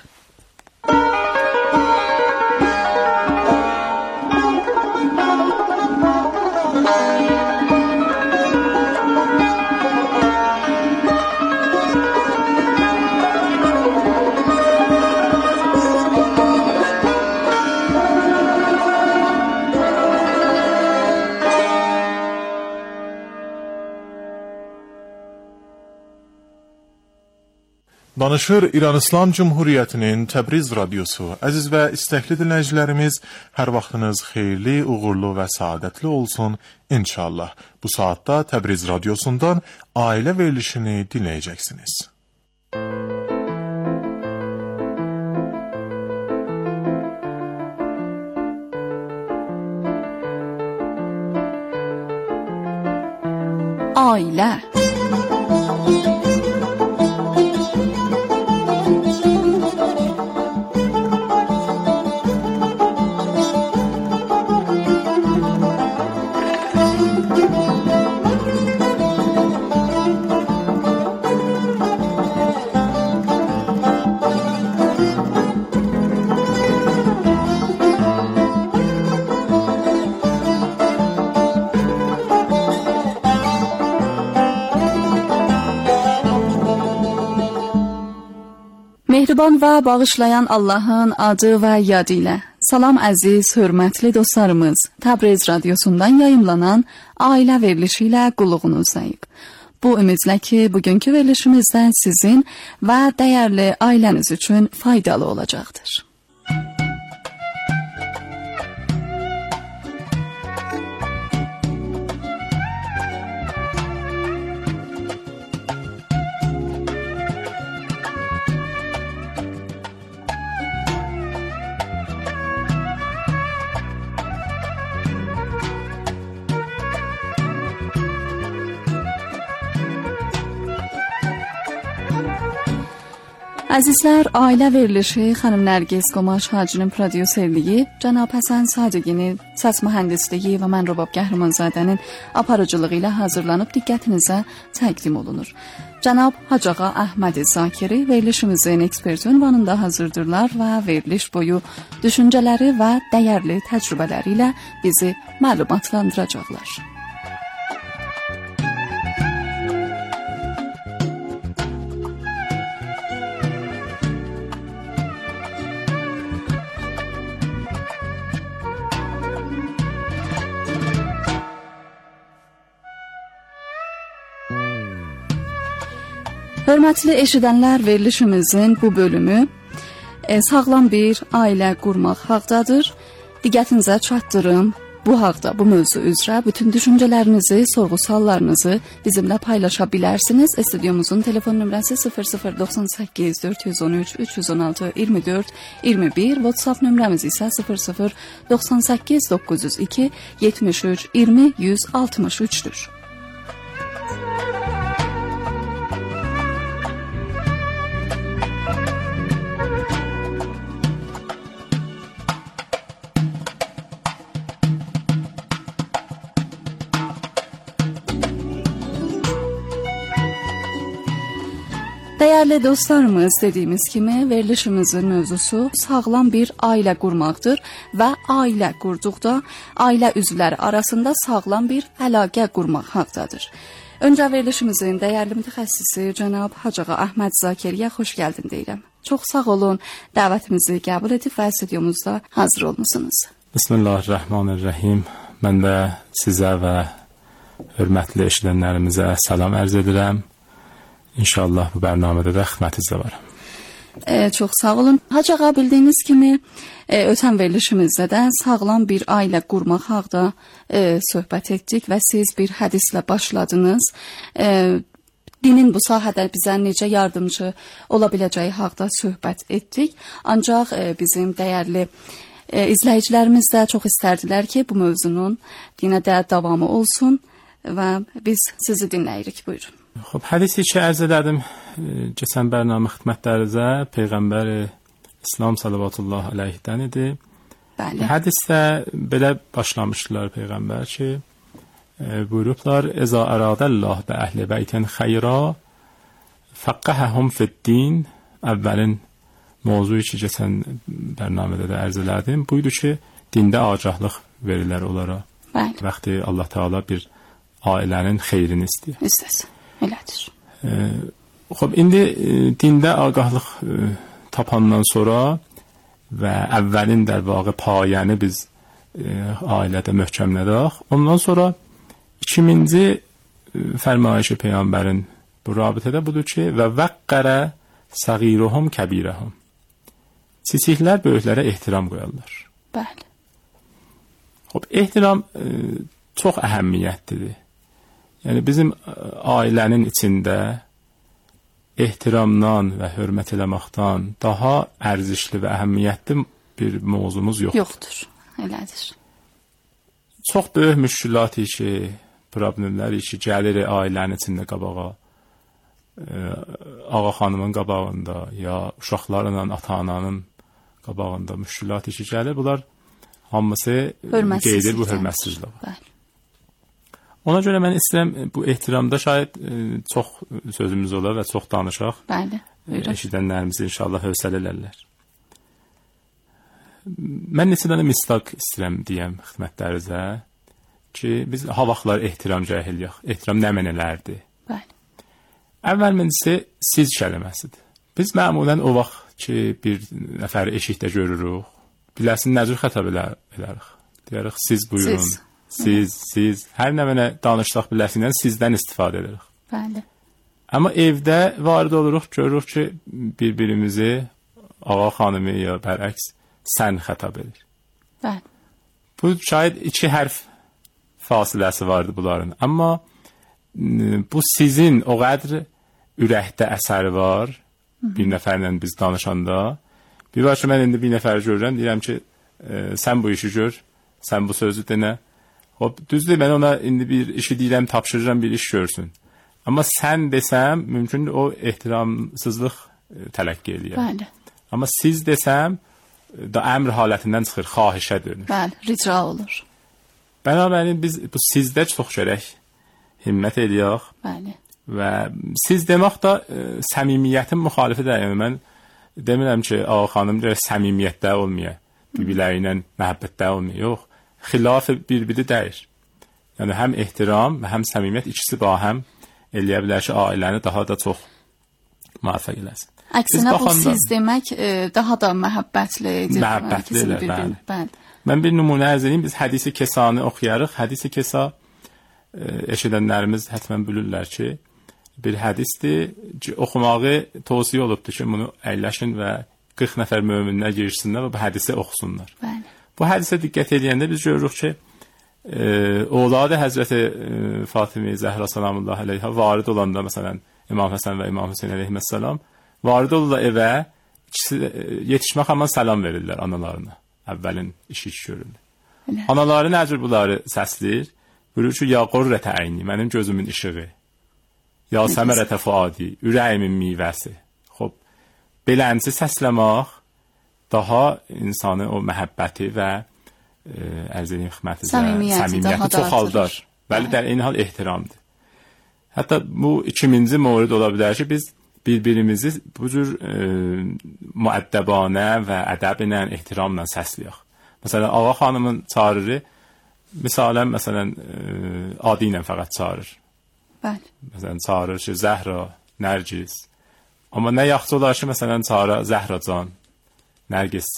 Danışır İran İslam Cumhuriyyətinin Təbriz radiosu. Əziz və istəkli dinləyicilərimiz, hər vaxtınız xeyirli, uğurlu və saadətli olsun inşallah. Bu saatda Təbriz radiosundan ailə verilişini dinləyəcəksiniz. Ailə. Mehriban və bağışlayan Allahın adı və yadı ilə. Salam əziz, hörmətli dostlarımız. Təbriz radiosundan yayımlanan ailə verilişi ilə qulluğunuzdayıq. Bu ümidlə ki, bugünkü verilişimizdən sizin və dəyərli ailəniz üçün faydalı olacaqdır. Əzizlər, ailə verilişi xanım Nərgiz Qomaş Hacının prodüserliyi, Cənab Həsən Sadiqinin səs mühəndisliyi və mən Rubab Qəhrəmanzadənin aparıcılığı ilə hazırlanıb diqqətinizə təqdim olunur. Cənab Hacıağa Əhməd Zakiri verilişimizin ekspert ünvanında hazırdırlar və veriliş boyu düşüncələri və dəyərli təcrübələri ilə bizi məlumatlandıracaqlar. Hörmətli eşidənlər, verilişimizin bu bölümü sağlam bir ailə qurmaq haqdadır. Diqqətinizə çatdırım. Bu haqda, bu mövzu üzrə bütün düşüncələrinizi, sorğu-suallarınızı bizimlə paylaşa bilərsiniz. Studyomuzun telefon nömrəsi 0098 413 316 24 21, WhatsApp nömrəmiz isə 0098 902 73 20 163-dür. Değerli dostlarımız, dediğimiz kimi verilişimizin mövzusu sağlam bir ailə qurmaqdır və ailə qurduqda ailə üzvləri arasında sağlam bir əlaqə qurmaq haqdadır. Öncə verilişimizin dəyərli mütəxəssisi cənab Hacıağa Əhməd Zakiriyə xoş gəldin deyirəm. Çox sağ olun, dəvətimizi qəbul edib və studiyomuzda hazır olmusunuz. Bismillahirrahmanirrahim. Mən də sizə və hörmətli eşidənlərimizə salam ərz edirəm. İnşallah bu bərnamədə də xidmətinizdə varam. Çox sağ olun. Hacıağa, bildiyiniz kimi ötən verilişimizdə də sağlam bir ailə qurmaq haqqında söhbət etdik və siz bir hədislə başladınız. Dinin bu sahədə bizə necə yardımcı ola biləcəyi haqqında söhbət etdik. Ancaq bizim dəyərli izləyicilərimiz də çox istərdilər ki, bu mövzunun yenə də davamı olsun və biz sizi dinləyirik. Buyurun. Xoş, hədisi ki ərz elədim keçən bərnamə xidmətlərinizə Peyğəmbər İslam sallallahu əleyhidən idi. Bəli. Hədisdə belə başlamışdılar Peyğəmbər ki, buyurublar: "Əza əradəllah bi əhli beytin xeyra fəqqəhəhum fid-din." Əvvəlin mövzuyu ki keçən bərnamədə də ərz elədim, buydu ki, dində agahlıq verilər onlara. Bəli. Vaxtı Allah Taala bir ailənin xeyrini istəyir. İstəsin. Elədir. Xoş, indi dində ağahlıq tapandan sonra və əvvəlin dərvağı payəni biz ailədə möhkəmlədək. Ondan sonra 2000-ci fərmayışı Peyğəmbərin bu rabitədə budur ki, və vəqqərə səğiruhum kəbirəhum. Kiçiklər böyüklərə ehtiram qoyarlar. Bəli. Xoş, ehtiram çox əhəmiyyətlidir. Yəni bizim ailənin içində ehtiramdan və hörmət eləməkdən daha ərzişli və əhəmiyyətli bir mövzumuz yoxdur. Yoxdur, elədir. Çox böyük müşkülat ki, problemlər ki, gəlir ailənin içində qabağa, ağa xanımın qabağında ya uşaqlarla ata-ananın qabağında müşkülat ki, gəlir. Bunlar hamısı qeydir bu hörmətsizlik. Bəli. Ona görə mən istəyirəm bu ehtiramda şayad çox sözümüz olar və çox danışaq. Bəli. Eşidənlərimiz inşallah hövsələ elərlər. Mən neçə dənə misdaq istəyirəm deyəm xidmətlərinizə ki, biz ha vaxtlar ehtiram cahiliyik. Ehtiram nə mənələrdir? Bəli. Əvvəlcəsi siz kəlməsidir. Biz məmulən o vaxt ki, bir nəfəri eşikdə görürük, biləsin nə cür xətab edərik. Deyirik, siz buyurun. Siz, hər nə mənə danışdaq biləsindən sizdən istifadə edirik. Bəli. Amma evdə varid oluruq, görürük ki, bir-birimizi ağa xanımı ya bərəks sən xətab edir. Bəli. Bu şayad 2 hərf fasiləsi vardı bunların. Amma bu sizin o qədər ürəkdə əsəri var, bir nəfərlə biz danışanda. Bir var ki, mən indi bir nəfəri görürəm, deyirəm ki, sən bu işi gör, sən bu sözü denə. Düzdür, mən ona indi bir işi deyirəm, tapşırıram, bir iş görsün. Amma sən desəm, mümkün o ehtiramsızlıq tələqqi eləyər. Bəli. Amma siz desəm, da əmr halətindən çıxır, xahişə dönür. Bəli, rica olur. Bənabərin biz bu sizdə çox gərək himmət eləyək. Bəli. Və siz demək də səmimiyyətin müxalifidir. Yəni mən demirəm ki, ağa xanım səmimiyyətdə olmaya, bir-birləri ilə məhəbbətdə olmaya. Yox. Xilaf bir-biri deyir. Yəni həm ehtiram və həm səmimiyyət ikisi bahəm eləyə bilər ki, ailəni daha da çox müvəffəq eləsin. Əksinə bu siz demək daha da məhəbbətlidir. Məhəbbətlidir, bəli. Mən bir nümunə ərz edeyim. Biz hədisi kesanı oxuyarıq. Hədisi kesa eşidənlərimiz həttəmən bilirlər ki, bir hədisdir. Oxumağı tövsiyə olubdur ki, bunu əyləşin və 40 nəfər möminlər girişsinlər və bu hədisi oxusunlar. Bəli. Bu hədisə diqqət edəndə biz görürük ki, oğladı Həzrəti Fatimə Zəhra sallallahu əleyhə varid olanda, məsələn, İmam Həsən və İmam Hüseyn əleyhissalam varid olurlar evə, yetişmək amma salam verirlər analarına. Əvvəlin işi görürlər. Anaları nə cür bunları səsləyir? Buyurur ki, ya qurrətə əyni, mənim gözümün işığı. Ya səmərətə fuadi, ürəyimin meyvəsi. Xoş, belənci səsləmək daha insanı o məhəbbəti və ərz edeyim xidmətinizə səmimiyyəti çoxaldar. Bəli, eyni hal ehtiramdır. Hətta bu 2000-ci mövrid ola bilər ki, biz bir-birimizi bu cür müəddəbanə və ədəblə, ehtiramla səsləyək. Məsələn, Ağa xanımın çağırırı məsələn adi ilə fəqət çağırır. Bəli. Məsələn, çağırır ki, Zəhra, Nərgiz. Amma nə yaxşı olar ki, məsələn, çağıra Zəhracan, Nərgiz